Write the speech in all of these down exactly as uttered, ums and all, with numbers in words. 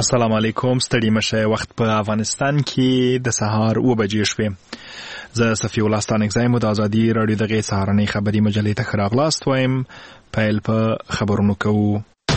السلام علیکم. ستړي مشه. وخت په افغانستان کې د سهار اوه بجې شوې. زه صفی الله ستانکزی مو د ازادي راډیو دغه سهارنۍ خبري مجلې ته ښه راغلاست وایم. پیل په خبرونو کوو.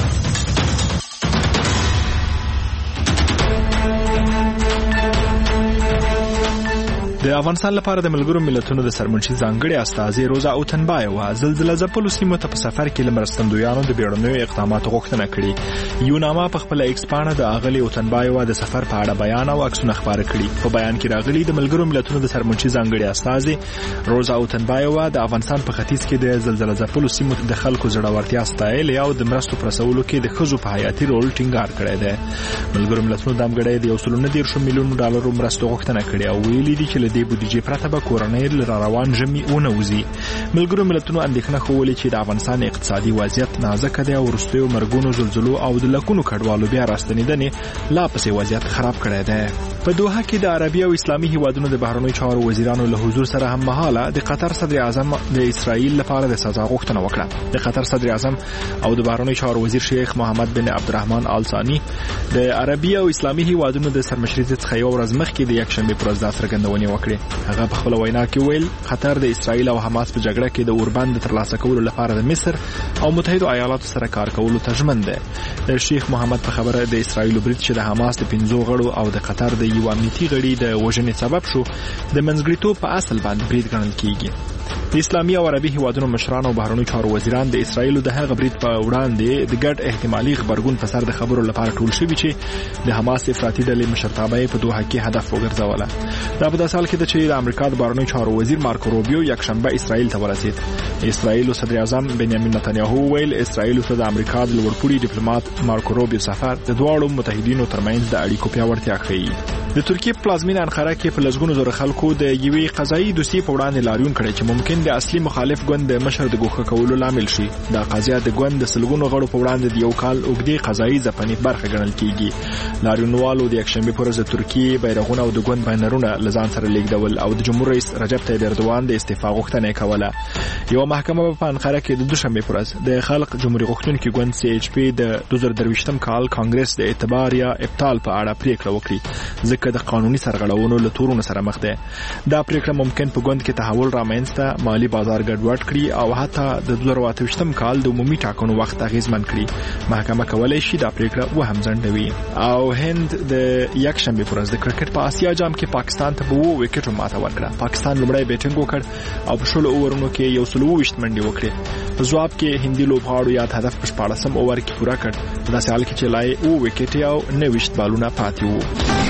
د افغانستان لپاره د ملګرو ملتونو د سرمنشي ځانګړي استازي روزا اوتنبایوا زلزلہ ځپلو سیمو ته په سفر کې له مرستندویانو د بیړنیو اقداماتو غوښتنه کړې. یو نامه په خپل ایکس پاڼه د اغلي اوتنبایوا د سفر په اړه بیان او عکسونه خپاره کړي. په بیان کې راغلي د ملګرو ملتونو د سرمنشي ځانګړي استازي روزا اوتنبایوا د افغانستان په ختیځ کې د زلزلہ ځپلو سیمو ته د خلکو زړورتیا ستایلې او د مرستو پرسولو کې د ښځو په حیاتي رول ټینګار کړی دی. ملګرو ملتونو د امګړۍ د یو سل نه دېرش میلیون ډالرو مرستو غوښتنه کړې او ویلي دي چې د بودیجې پرته به کورنۍ له روان ژمي ونوځي. ملګرو ملتونو اندېښنه ښوولې چې د افغانستان اقتصادي وضعیت نازکه دی او وروستیو مرګونو زلزلو او د لکونو کډوالو بیا راستنېدنې لا پسې وضعیت خراب کړی دی. په دوحه کې د عربي او اسلامي هیوادونو د بهرنیو چارو وزیرانو له حضور سره هم مهاله د قطر صدر اعظم د اسرائیل لپاره د سزا غوښتنه وکړه. د قطر صدر اعظم او د بهرنیو چارو وزیر شیخ محمد بن عبدالرحمن آل ثانی د عربي او اسلامي هیوادونو د سرمشري څخه یو ورځ مخکې د یکشنبې پر ورځ دا څرګندونې وکړې. هغه په خپل وینا کې ویل خطر د اسرائیل او حماس په جګړه کې د اوربند د ترلاسه کولو لپاره د مصر او متحده ایالاتو سره کار کولو ته ژمن دی. د شیخ محمد په خبره د اسرائیل برید چې د حماس د پنځو غړو او د قطر د یو امنیتي غړي د وژنې سبب شو د منځګړیتوب په اصل باندې برید ګڼل کیږي. د اسلامي او عربي هیوادونو مشران او بهرنیو چارو وزیران د اسرائیل د هغه برید په وړاندې د ګډ احتمالي خبرګون په سر د خبرو لپاره ټول شوي چې د حماس افراطي ډلې مشرتابه په دوحه کې هدف وګرځوله. دا په داسې حال کې ده چې د امریکا د بهرنیو چارو وزیر مارکو روبیو یکشنبه اسرائیل ته ورسید. اسرائیل صدر اعظم بنیامین نتنیاهو ویل اسرائیل ته د امریکا د لوړپوړي ډیپلوماټ مارکو روبیو سفر د دواړو متحدینو ترمنځ د اړیکو پیاوړتیا ښیي. د ترکیې په پلازمینه انقره کې په لسګونو زره خلکو د یوې قضایي دوسیې په وړاندې لاریون کړی چې ممکن د اصلي مخالف ګوند د مشر د ګوښه کولو لامل شي. دا قضیه د ګوند د سلګونو غړو په وړاندې د یو کال اوږدې قضایي ځپنې برخه ګڼل کیږي. لاریونوالو د یکشنبې په ورځ د ترکیې بیرغونه او د ګوند بنرونه له ځان سره لیږدول او د جمهور رئیس رجب طیب اردوان د استعفا غوښتنه کوله. یو محکمه په انقره کې د دوشنبې په ورځ د خلق جمهوریت غوښتونکي ګوند سی ایچ پی د دوه زره درویشتم کال کانګرس د اعتبار یا ابطال په اړه پریکړه وکړه ځکه د قانوني سرغړونو له تورونو سره مخ ده. دا پریکړه ممکن په ګوند کې تحول رامنځته مالی بازار ګډوډ کړي او حتی د دوه زره اته ویشتم کال د عمومي ټاکنو وخت اغیزمن کړي. محکمه کولای شي دا پریکړه وهم ځنډوي. او هند د یکشنبې په ورځ د کرکټ په آسیا جام کې پاکستان ته به وو وکټو ماته ورکړه. پاکستان لومړی بیټینګ وکړ او په شلو اوورونو کې یو سل اوه ویشت منډې وکړې. په ځواب کې هندي لوبغاړو یاد هدف په شپاړسم اوور کې پوره کړ. په داسې حال کې چې لای اوه وکټې او نهه ویشت بالونه پاتې وو.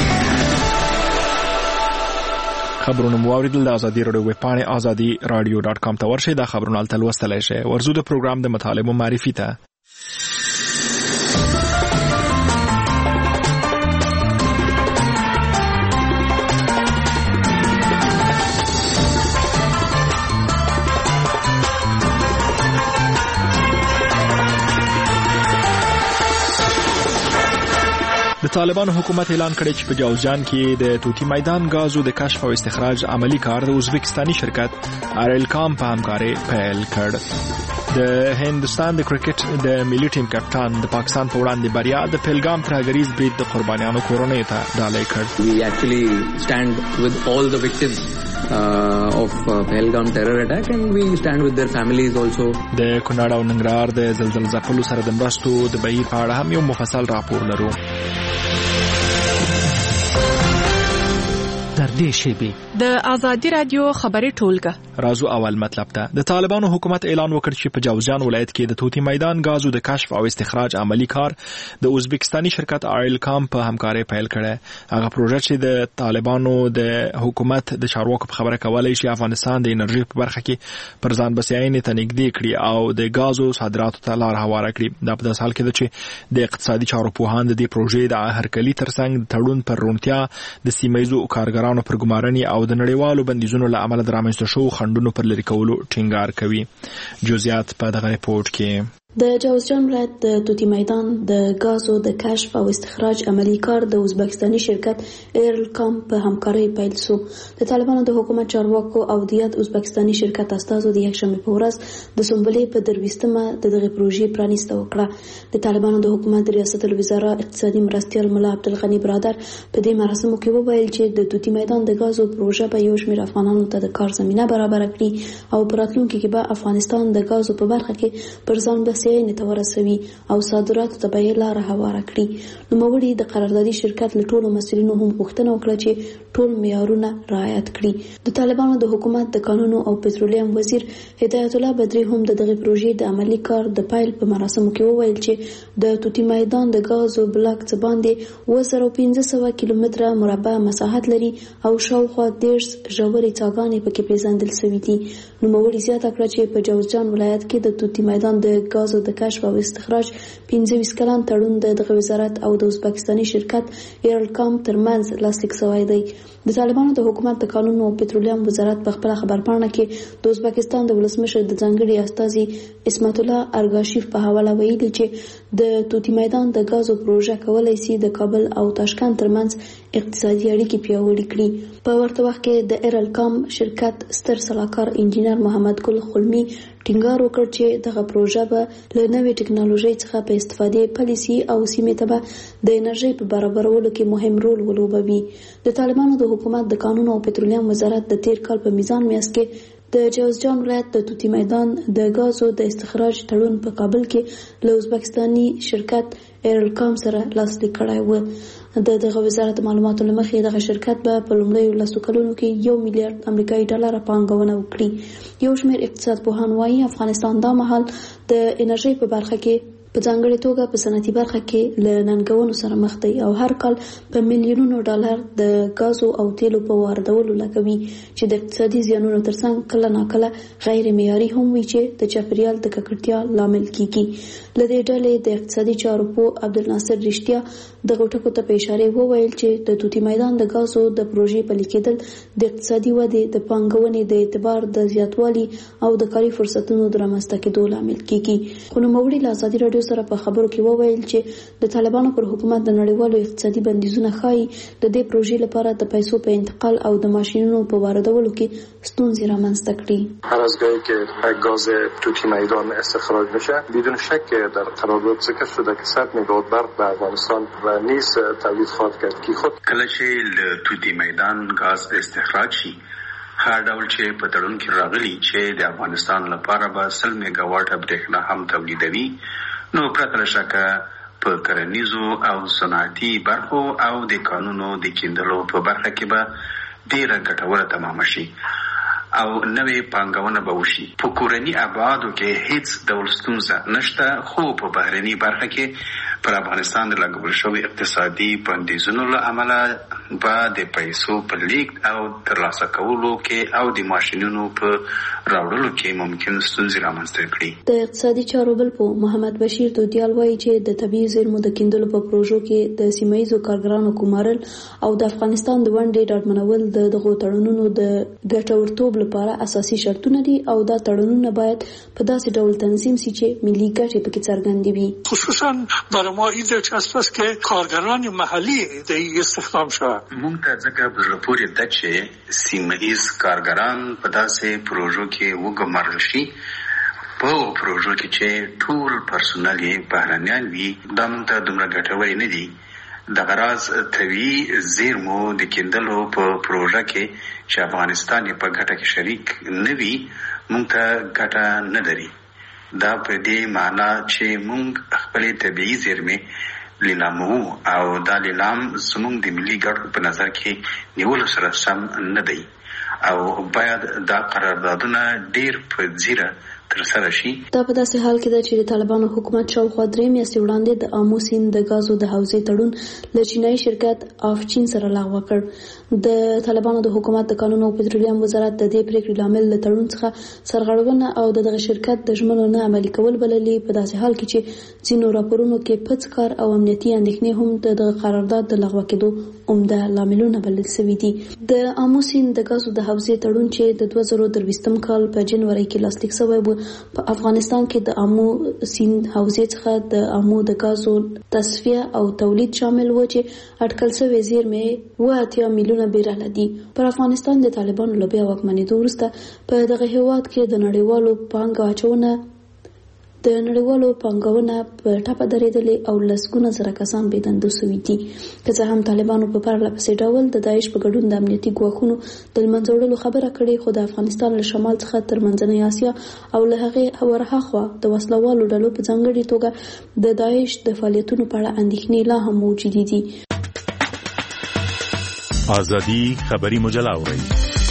خبرونه مو اوریدل. د ازادي راډیو ویب پاڼې ازادي راډیو ډاټ کام ته ورشئ. دا خبرونه هلته لوستلی شئ. ورځو د پروګرام د مطالبو معرفي ته. د طالبانو حکومت اعلان کړی چې په جوزجان کې د توتی میدان غازو د کشف او استخراج عملی کار د ازبکستاني شرکت آرایلکام په همکارۍ پیل کړ. د هندستان د کرکټ د ملي ټیم کپتان د پاکستان په وړاندې بریا د پهلګام ترهګریز برید د قربانیانو کورنۍ ته ډالۍ کړ. We actually stand with all the victims uh, of uh, Pahalgam terror attack and we stand with their families also. د کونړ او ننګرهار د زلزلې ځپلو سره د مرستو د بهیر په اړه هم یو مفصل راپور لرو. در دې شیبې د ازادي رادیو خبري ټولګه رازو اول مطلب ته. د طالبانو حکومت اعلان وکړ چې په جوزجان ولایت کې د توتی میدان غازو د کشف او استخراج عملی کار د ازبکستاني شرکت آرایلکام په همکارۍ پیل کړه. هغه پروژه چې د طالبانو د حکومت د چارواکو په خبره کولای شي افغانستان د انرژي په برخه کې پر ځان بسیاینې ته نږدې کړي او د غازو صادراتو ته لار هواره کړي. دا په داسې حال کې ده چې د اقتصادي چارو پوهان د دې پروژې د هرکلي ترڅنګ تړون پر روڼتیا د سیمه‌ییزو کارګرانو پر ګمارنې او د نړیوالو بندیزونو له امله د رامنځته شوو خنډونو پر لرې کولو ټینګار کوي. جزئیات په دغه ریپورت کې. د جوزجان ولایت د توتی میدان د غازو د کشف او استخراج عملی کار د ازبکستاني شرکت ایرلکام په همکارۍ پیل شو. د طالبانو د حکومت چارواکو او د یاد ازبکستاني شرکت استازو د یکشنبه په ورځ د سنبلې په درویستمه د دغه پروژې پرانیسته وکړه. د طالبانو د حکومت ریاست الوزرا اقتصادي مرستیال ملا عبدالغنی برادر په دې مراسمو کې وویل چې د توتی میدان د غازو پروژه به یو شمېر افغانانو ته د کار زمینه برابر کړي او په راتلونکي کې به افغانستان د غازو په برخه کې پر ځان بسیاینې ته ورسوي او صادراتو ته به یې لاره هواره کړي. نوموړي د قراردادي شرکت له ټولو مسؤلینو هم غوښتنه وکړه چې ټول معیارونه رعایت کړي. د طالبانو د حکومت د قانون او پټرولیم وزیر هدایت الله بدری هم د دغه پروژې د عملی کار د پیل په مراسمو کې وویل چې د توتی میدان د غازو بلاک څخه باندې اوه زره پنځه سوه کیلومتره مربع مساحت لري او شاوخوا دیرش ژورې څاګانې پکې پیژندل شوي دي. نوموړي زیاته کړه چې په جوزجان ولایت کې د توتی میدان د غازو د کشف او استخراج پنځه ویشت کلن تړون د دغه وزارت او د ازبکستاني شرکت ایرلکام ترمنځ لاسلیک شوی دی. د طالبانو د حکومت د قانون او پټرولیم وزارت په خپل خبرپاڼه کې د ازبکستان د ولسمشر د ځانګړي استازي اسمت الله ارګاشیف په حواله ویلي چې د توتی میدان د غازو پروژه کولای شي د کابل او تاشکند ترمنځ اقتصادي اړیکې پیاوړې کړي. په ورته وخت کې د ایرلکام شرکت ستر سلاکار انجینر محمد ګل خلمی ټینګار وکړ چې دغه پروژه به له نوې ټکنالوژۍ څخه په استفادې پالیسي او سیمې ته به د انرژۍ په برابرولو کې مهم رول ولوبوي. د طالبانو د حکومت د قانون او پټرولیم وزارت د تیر کال په میزان میاشت کې د جوزجان ولایت د توتی میدان د غازو د استخراج تړون په کابل کې له ازبکستاني شرکت ایرلکام سره لاسلیک کړی و. د دغه وزارت معلوماتو له مخې دغه شرکت به په لومړیو لسو کلونو کې یو میلیارډ امریکایي ډالر پانګونه وکړي. یو شمېر اقتصاد پوهان وایي افغانستان دا مهال د انرژۍ په برخه کې په ځانګړې توګه په صنعتي برخه کې له ننګونو سره مخ دی او هر کال په میلیونونو ډالر د غازو او تیلو په واردولو لګوي چې د اقتصادي زیانونو ترڅنګ کله ناکله غیر معیاري هم وي چې د چاپیریال د ککړتیا لامل کیږي. له دې ډلې د اقتصادي چارو پوه عبدالناصر رښتیا دغه ټکو ته په اشاره وویل چې د توتی میدان د غازو د پروژې پلي کېدل د اقتصادي ودې د پانګونې د اعتبار د زیاتوالي او د کاري فرصتونو د رامنځته کېدو لامل کیږي. خو نوموړي له ازادي راډیو سره په خبرو کې وویل چې د طالبانو پر حکومت د نړیوالو اقتصادي بندیزونه ښایي د دې پروژې لپاره د پیسو په انتقال او د ماشینونو په واردولو کې ستونزې رامنځته کړي. هر از گاهی که گاز توتی میدان استخراج میشه بدون شک در قرارداد ذکر شده که صد مگاوات برق به افغانستان و نیز تولید خواهد کرد که خود کله چې له توتی میدان غاز استخراج شي هر ډول چې په تړون کې راغلي چې د افغانستان لپاره به سل میگاواټه برېښنا هم تولیدوي نو پرته له شکه په کرنیزو او صنعتي برخو او د کانونو د کیندلو په برخه کې به ډېره ګټوره تمامه شي او نوې پانګونه به وشي. په کورني ابعادو کې هیڅ ډول ستونزه نشته خو په بهرني برخه کې پر افغانستان د لګول شوی اقتصادي بندیزونو له امله به د پیسو په لیږد او ترلاسه کولو کې او د ماشینونو په راوړلو کې ممکن ستونزې رامنځته کړي. د اقتصادي چارو بل په محمد بشیر دودیال وایي چې د طبیعي زیرمو د کیندلو په پروژو کې د سیمه‌ییزو کارګرانو ګمارل او د افغانستان د ونډې ډاډمنول د دغو تړونونو د ګټورتوب لپاره اساسي شرطونه دي او دا تړونونه باید په داسې ډول تنظیم شي چې ملي ګټې پکې څرګندې وي. خصوصا برای ما این دلچسب است که کارگران محلی د استخدام شود. موږ ته ځکه په زړه پورې ده چې سیمه‌ییز کارګران په داسې پروژو کې وګمارل شي په پروژو کې چې ټول پرسونل یې بهرنیان وي. دا موږ ته دومره ګټورې نه دي. د غراض طبیعي زیرمو د کیندلو په پروژه کې چې افغانستان په ګټه کې شریک نه وي موږ ته ګټه نه لري. دا په دې معنا چې موږ خپلې طبیعي زیرمې لیلامو او دا لیلام زموږ د ملي ګټو په نظر کې نیولو سره سم نه دی او باید دا قراردادونه ډیر په ځیره ترسره شي. دا په داسې حال کې ده چې د طالبانو حکومت شاوخوا درې میاشتې وړاندې د آمو سیند د غازو د حوزې تړون له چینایي شرکت آفچین سره لغوه کړ. د طالبانو د حکومت د قانون او پټرولیم وزارت د دې پریکړې لامل له تړون څخه سرغړونه او د دغه شرکت د ژمنو نه عملي کول بللې. په داسې حال کې چې ځینو راپورونو کې پڅ کار او امنیتي اندېښنې هم د دغه قرارداد د لغوه کېدو عمده لاملونه بلل شوي دي. د آمو سیند د غازو د حوزې تړون چې د دوه زره درویشتم کال په جنوري کې لاسلیک شوی و په افغانستان کې د امو سیند حوزې څخه د امو د غازو تصفیه او تولید شامل و چې اټکل شوی زیرمې اوه اتیا میلیونه بیرل دي. پر افغانستان د طالبانو له بیا واکمنېدو وروسته په دغه هېواد کې د نړیوالو پانګه اچونه د نړیوالو پانګونه په ټاپه درېدلې او لسګونه زره کسان بې دندو سوي دي. که څه هم طالبانو په پرله پسې ډول د داعش په ګډون د امنیتي ګواښونو د له منځه وړلو خبره کړې، خو د افغانستان له شمال څخه تر منځنۍ اسیا او له هغې ورهاخوا د وسلوالو ډلو په ځانګړې توګه د داعش د فعالیتونو په اړه اندېښنې لا هم موجودې دي. ازادي خبري مجله اورئ.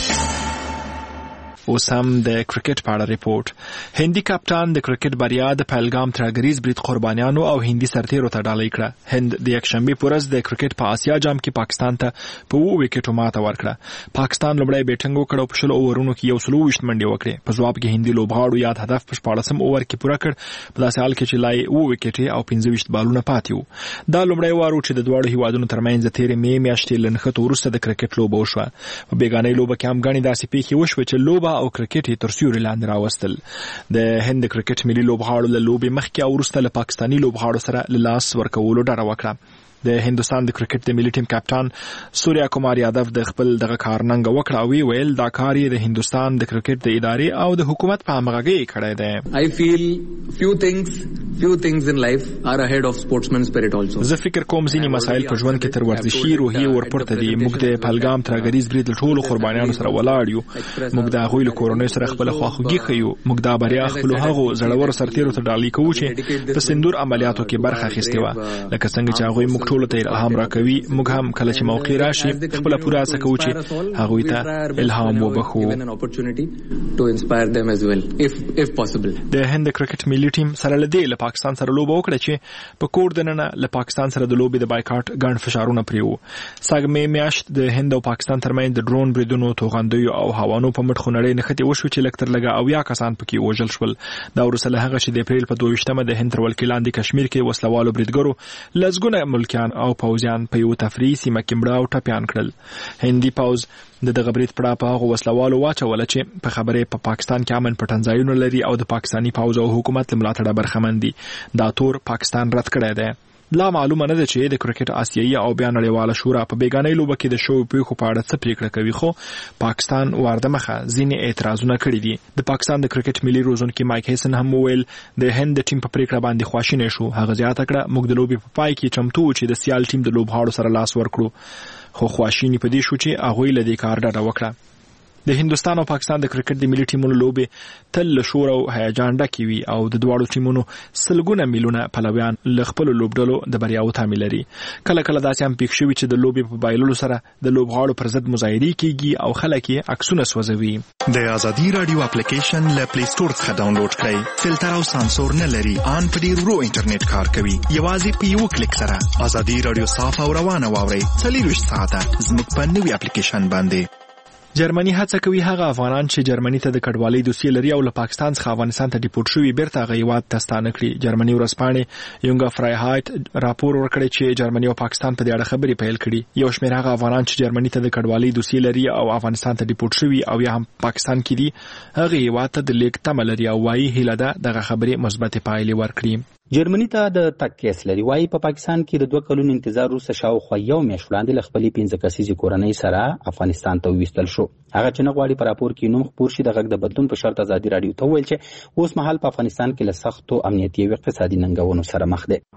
اوس هم د کرکټ په اړه ریپورت. هندي کپتان د کرکټ بریا د پهلګام ترهګریز برید قربانیانو او هندي سرتیرو ته ډالۍ کړه. هند د یکشنبه په ورځ د کرکټ په آسیا جام کې پاکستان ته په اوه وکټو ماته ورکړه. پاکستان لومړی بیټینګ وکړ او په شلو اوورونو کې یو سل او ویشت منډې وکړې. په ځواب کې هندي لوبغاړو یاد هدف په شپاړسم اوور کې پوره کړ، په داسې حال کې چې لای اوه وکټې او پنځه ویشت بالونه پاتې وو. دا لومړی وار و چې د دواړو هیوادونو ترمنځ د تېرې مې میاشتې له نښتو وروسته د کرکټ لوبه وشوه. په بیګانۍ لوبه کې هم ګڼې داسې پیښې وشوې چې لوبه او کرکټ یې تر سیوري لاندې راوستل. د هند کرکټ ملي لوبغاړو له لوبې مخکې او وروسته له پاکستاني لوبغاړو سره له لاس ورکولو ډډه وکړه. د هندوستان د کرکټ د ملي ټیم کپتان سوریا کومار یادو د خپل دغه کارننګ وکړه او وی ویل دا کار یې د هندوستان د کرکټ د ادارې او د حکومت په همغږۍ کړی دی. I feel few things few things in life are ahead of sportsman spirit also. زه فکر کوم ځینې مسایل په ژوند کې تر ورزشي روحیې ورپورته دي. موږ د پهلګام ترهګریز برید له ټولو قربانیانو سره ولاړ یو. موږ د هغوی له کورنۍ سره خپل خواخوږي ښیو. موږ دا بریا خپلو هغو زړورو سرتیرو ته ډالۍ کوو چې په سندور عملیاتو کې برخه اخیستې وه، لکه څنګه چې هغوی موږ ټولو ته الهام کوي. موږ هم کله چې موقع راشي خپل پوره هڅه کوو چې هغوی ته الهام وبخو. د هند کرکټ ملي ټیم سره لدی له پاکستان سره لوبه وکړه چې په کور دننه له پاکستان سره د لوبې د بایکاټ ګڼ فشارونه پرې وو. سږمې میاشت د هند او پاکستان ترمنځ د ډرون بریدونو، توغندیو او هوانو په مټ خونړۍ نښتې وشوې چې لږ تر لږه اویا کسان پکې وژل شول. دا وروسته له هغه چې د اپریل په دوه ویشتمه د هند تر ولکې لاندې کشمیر کې وسلوالو بریدګرو لسګونه ملکیان او پوځیان په یو تفریحي سیمه کې مړه او ټپیان کړل. هندي پوځ د دغه برید پړه په هغو وسلوالو واچوله چې په خبرې په پاکستان کې امن پټنځایونه لري او د پاکستاني پوځ او حکومت له ملاتړه برخمن دي. دا تور پاکستان رد کړی دی. لا معلومه نه ده چې د کرکټ آسیایي او بیا نړیواله شورا په بیګانۍ لوبه کې د شویو پیښو په اړه څه پریکړه کوي، خو پاکستان ورده مخه ځینې اعتراضونه کړي دي. د پاکستان د کرکټ ملي روزونکي مایک هیسن هم وویل د هند د ټیم په پریکړه باندې خواشینی شو. هغه زیاته کړه موږ د لوبې په پای کې چمتو چې د سیال ټیم د لوبغاړو سره لاس ورکړو، خو خواشینی په دې شو چې هغوی له دې کار ډډه وکړه. د هندوستان او پاکستان د کرکټ د ملي ټیمونو لوبې تل له شور او هیجان ډکې وي او د دواړو ټیمونو سلګونه میلیونه پلویان له خپلو لوبډلو د بریاو تامل لري. کله کله داسې هم پېښ شوي چې د لوبې په بایللو سره د لوبغاړو پر ضد مظاهرې کیږي او خلک یې عکسونه سوځوي. د ازادي رادیو اپلیکیشن له پلی سټور څخه ډاونلوډ کړئ. فلټر او سانسور نه لري، ان په ډیر ورو انټرنیټ کار کوي. یوازې په یو کلیک سره ازادي رادیو صاف او روانه واورئ. څلوېښت ساعته زموږ په نوي اپلیکیشن باندې. جرمني هڅه کوي هغه افغانان چې جرمني ته د کډوالۍ دوسیې لري او له پاکستان څخه افغانستان ته ډیپورټ شوي بیرته هغه هیواد ته ستانه کړي. جرمني ورځپاڼې یونګ فرایهایټ راپور ورکړی چې جرمني او پاکستان په دې اړه خبرې پیل کړي. یو شمېر هغه افغانان چې جرمني ته د کډوالۍ دوسیې لري او افغانستان ته ډیپورټ شوي او یا هم پاکستان کې دي هغه هیواد ته د لیږد تمه لري او وایي هیله ده دغه خبرې مثبتې پایلې ورکړي. جرمني ته د تګ کیس لري. وایي په پاکستان کې د دوه کلونو انتظار وروسته شاوخوا یو میاشت وړاندې له خپلې پنځه کسیزې کورنۍ سره افغانستان ته وویستل شو. هغه چې نه غواړي په راپور کې نوم خپور شي د غږ د بدلون په شرط ازادي رادیو ته وویل چې اوس مهال په افغانستان کې له سختو امنیتي او اقتصادي ننګونو سره مخ دی.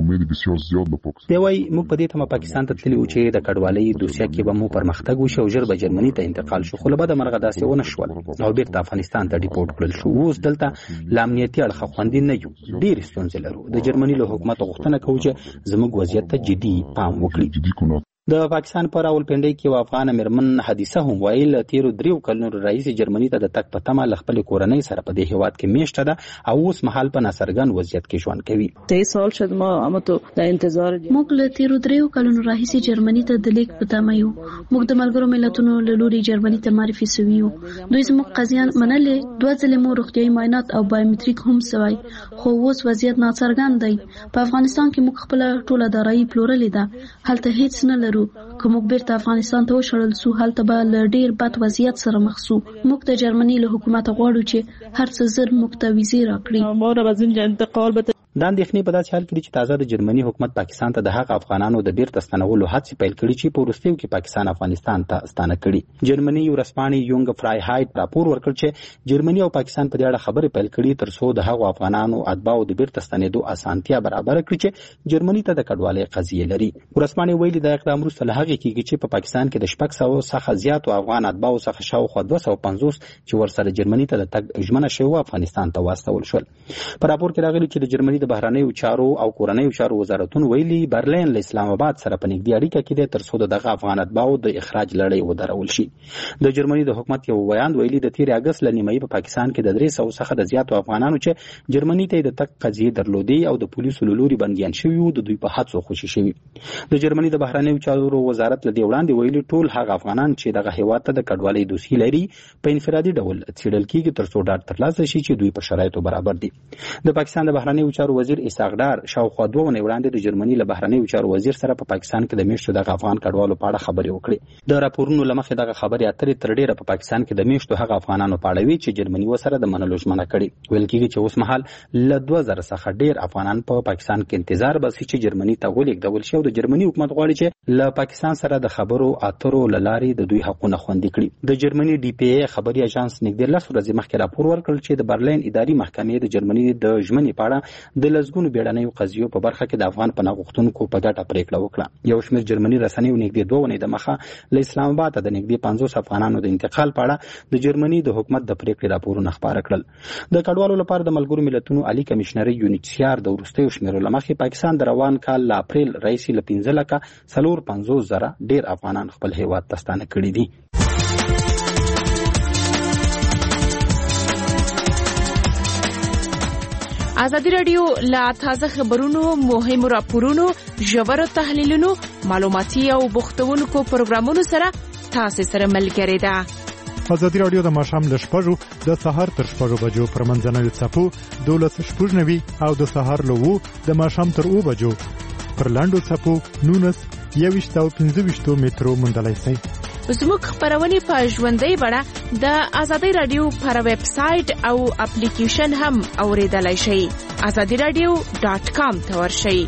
دی وایي موږ په دې تمه پاکستان ته تللي وو چې د کډوالۍ دوسیه کې به مو پرمختګ وشي او ژر به جرمني ته انتقال شو، خو له بده مرغه داسې ونه شول او بیرته افغانستان ته ډیپورټ کړل شو. اوس دلته له امنیتي اړخه خوندي نه یو، ډېرې ستونزې لرو. د جرمني له حکومت غوښتنه کوي چې زموږ وضعیت ته جدي پام وکړي. د پاکستان په راولپنډۍ کې یو افغان مېرمن حدیثه هم وایي له تېرو دریو کلونو راهیسې جرمني ته د تګ په تمه له خپلې کورنۍ سره په دې هېواد کې میشته ده او اوس مهال په ناڅرګند وضعیت کې ژوند کوي. موږ له تېرو دریو کلونو راهیسې جرمني ته د لیږد په تمه یو. موږ د ملګرو ملتونو له لوري جرمني ته معرفي سوي یو. دوی زموږ قضیه منلې، دوه ځلې مو روغتیایي معاینات او بایومټریک هم سوی، خو اوس وضعیت ناڅرګند دی. په افغانستان کې موږ خپله ټوله دارایي پلورلې ده، هلته هیڅ نه لرو. ګورو که موږ بیرته افغانستان ته وشړل سو هلته به له ډیر بد وضعیت سره مخ سو. موږ د جرمني له حکومت غواړو چې هر څه زر موږ ته ویزې راکړي. دا اندېښنې په داسې حال کې دي چې تازه د جرمني حکومت پاکستان ته د هغه افغانانو د بیرته ستنولو هڅې پیل کړي چې په وروستیو کې پاکستان افغانستان ته ستانه کړي. جرمني ورځپاڼې یونګ فرایهایټ راپور ورکړ چې جرمني او پاکستان په دې اړه خبرې پیل کړي تر څو د هغو افغانانو اتباعو د بیرته ستنېدو اسانتیا برابر کړي چې جرمني ته د کډوالۍ قضیې لري. ورځپاڼې ویلي دا اقدام وروسته له هغې کېږي چې په پاکستان کې د شپږ سوو څخه زیاتو افغان اتباعو څخه شاوخوا دوه سوه پنځوس چې ورسره جرمني ته د تګ ژمنه شوې افغانستان ته واستول شول. په راپور کې راغلي چې د جرمني د بهرنیو چارو او کورنیو چارو وزارتونو ویلي برلین له اسلام آباد سره په نږدې اړیکه کې دی تر څو دغه افغان اتباعو د اخراج لړۍ ودرول شي. د جرمني د حکومت یو ویاند ویلي د تیر اګست له نیمایي په پاکستان کې د درې سوو څخه د زیاتو افغانانو چې جرمني ته د تګ قضیې درلودې او د پولیسو له لوري بندیان شوي وو د دوی په هڅو خوشي شوي. د جرمني د بهرنیو چارو وزارت له دې وړاندې ویلي ټول هغه افغانان چې دغه هیواد ته د کډوالۍ دوسیې لري په انفرادي ډول څېړل کېږي تر څو ډاډ ترلاسه شي چې دوی په شرایطو برابر دي. د پاکستان د بهرنیو چارو وزیر اسحاق ډار شاوخوا دوه ونې وړاندې د جرمني له بهرنیو چارو وزیر سره په پاکستان کې د میشتو دغه افغان کډوالو په اړه خبرې وکړې. د راپورونو له مخې دغه خبرې اترې تر ډېره په پاکستان کې د میشتو هغه افغانانو په اړه وي چې جرمني ورسره د منلو ژمنه کړې. ویل کېږي چې اوس مهال له دوه زره څخه ډېر افغانان په پاکستان کې انتظار باسي چې جرمني ته ولېږدول شي او د جرمني حکومت غواړي چې له پاکستان سره د خبرو اترو له لارې د دوی حقونه خوندي کړي. د جرمني ډي پی ای خبري اژانس نږدې لس ورځې مخکې راپور ورکړ چې د برلین اداري محکمې د جرمني د ژمنې په اړه د لسګونو بیړنیو قضیو په برخه کې د افغان پناه غوښتونکو په ګټه پرېکړه وکړه. یو شمېر جرمني رسنیو نږدې دوه ونې د مخه له اسلام آباد ته د نږدې پنځوس افغانانو د انتقال په اړه د جرمني د حکومت د پرېکړې راپورونه خپاره کړل. د کډوالو لپاره د ملګرو ملتونو عالي کمشنري یونیسیار د وروستیو شمیرو له مخې پاکستان د روان کال له اپریل راهیسې له پنځه لکه څلور پنځوس زره ډېر افغانان خپل هیواد ته ستانه کړي دي. ازادي راډیو لا تازه خبرونو مهمو راپورونو ژورو تحلیلونو معلوماتي او بوختونکو پروګرامونو سره تاسو سره ملګری ده. ازادي راډیو د ماښام له شپږو د سهار تر شپږو بجو پر منځنوي څپو دولس شپږ نوي او د سهار له اوو د ماښام تر اوو بجو پر لاندو څپو نونس یوویشت او پنځه ویشتو مترو موندلی شئ. زموږ خپرونې په ژوندۍ بڼه د ازادي راډیو پر ویب سایټ او اپلیکیشن هم اوریدلای شئ. ازادي راډیو ډاټ کام ته ورشئ.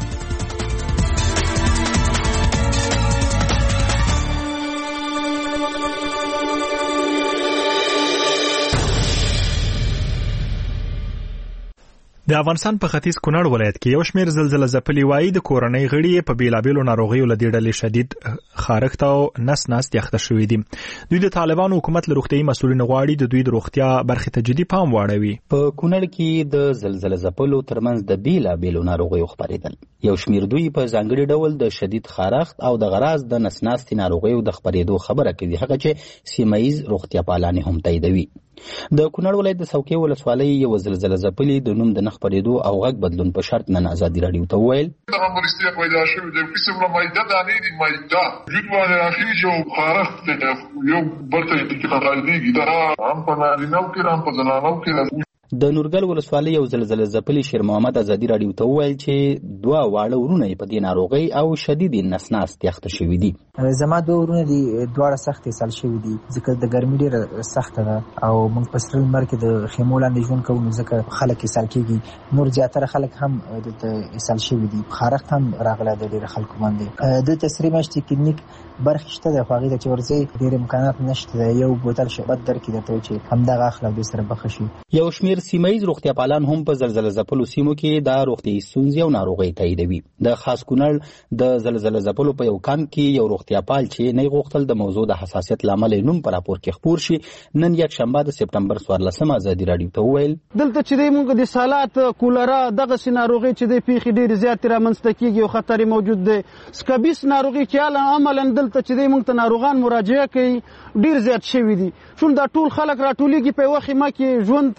د افغانستان په ختیځ کونړ ولایت کې یو شمېر زلزله ځپلي وایي د کورنۍ غړي په بیلابیلو ناروغیو له دې ډلې شدید خارښت او نس ناست یخته شوي دي. دوی د طالبانو حکومت له روغتیایي مسؤلینو غواړي د دوی د روغتیا برخې ته جدي پام واړوي. په کونړ کې د زلزله ځپلو ترمنځ د بیلابیلو ناروغیو خپرېدل. یو شمېر دوی په ځانګړي ډول د شدید خارښت او د غراز د نس ناستې ناروغیو د خپرېدو خبره کوي، هغه چې سیمه ییز روغتیا پالانې هم تاییدوي. د کونړ ولایت د څوکۍ ولسوالۍ یو زلزله ځپلي د نوم د نه خپرېدو او غږ بدلون په شرط نن ازادي راډیو ته وویل دغه مرستې پیدا شوې د قسم له مایده دانې دي مایده وجود باندې راخیږي او خارښت دی یو بل ته انتقالېږي دا هم په نارینهو کې هم په زنانو کې. د نورګل ولسوالۍ یو زلزله ځپلي شیر محمد ازادي راډیو ته وویل چې دوه واړه ورونه یې په دې ناروغۍ او شدید نس ناست یخته شوي دي. زما دوه ورونه دي دواړه سخت اسهال شوي دي ځکه د ګرمي ډېره سخته ده او موږ په سره لمر کې د خیمو لاندې ژوند کوو نو ځکه خلک اسهال کېږي. نور زیاتره خلک هم دلته اسهال شوي دي. خارښت هم راغلی د ډېرو خلکو باندې. دلته سرې میاشتې کلینیک برخې شته دی خو هغې ته چې ورځئ ډېر امکانات نشته دی. یو بوتل شربت درکړي درته چې همدغه اخله او دې سره بخه شي. یو شمېر سیمه ییز روغتیا پالان هم په زلزله ځپلو سیمو کې دا روغتیایي ستونزې او ناروغۍ تاییدوي. د خاص کونړ د زلزله ځپلو په یو کمپ کې یو روغتیا پال چې نه غوښتل د موضوع د حساسیت له امله نوم په راپور کې خپور شي نن یک شنبه د سپټمبر څوارلسمه ازادي راډیو ته وویل دلته چې دی موږ د سالات کولرا دغسې ناروغۍ چې دی پیښې ډېرې زیاتې رامنځته کېږي او خطر موجود دی. سکبیس ناروغي چې عملا دلته چې دی موږ ته ناروغان مراجعه کوي ډېر زیات شوي دي. چون دا ټول خلک راټولېږي په یوه خیمه کې ژوند تېروي او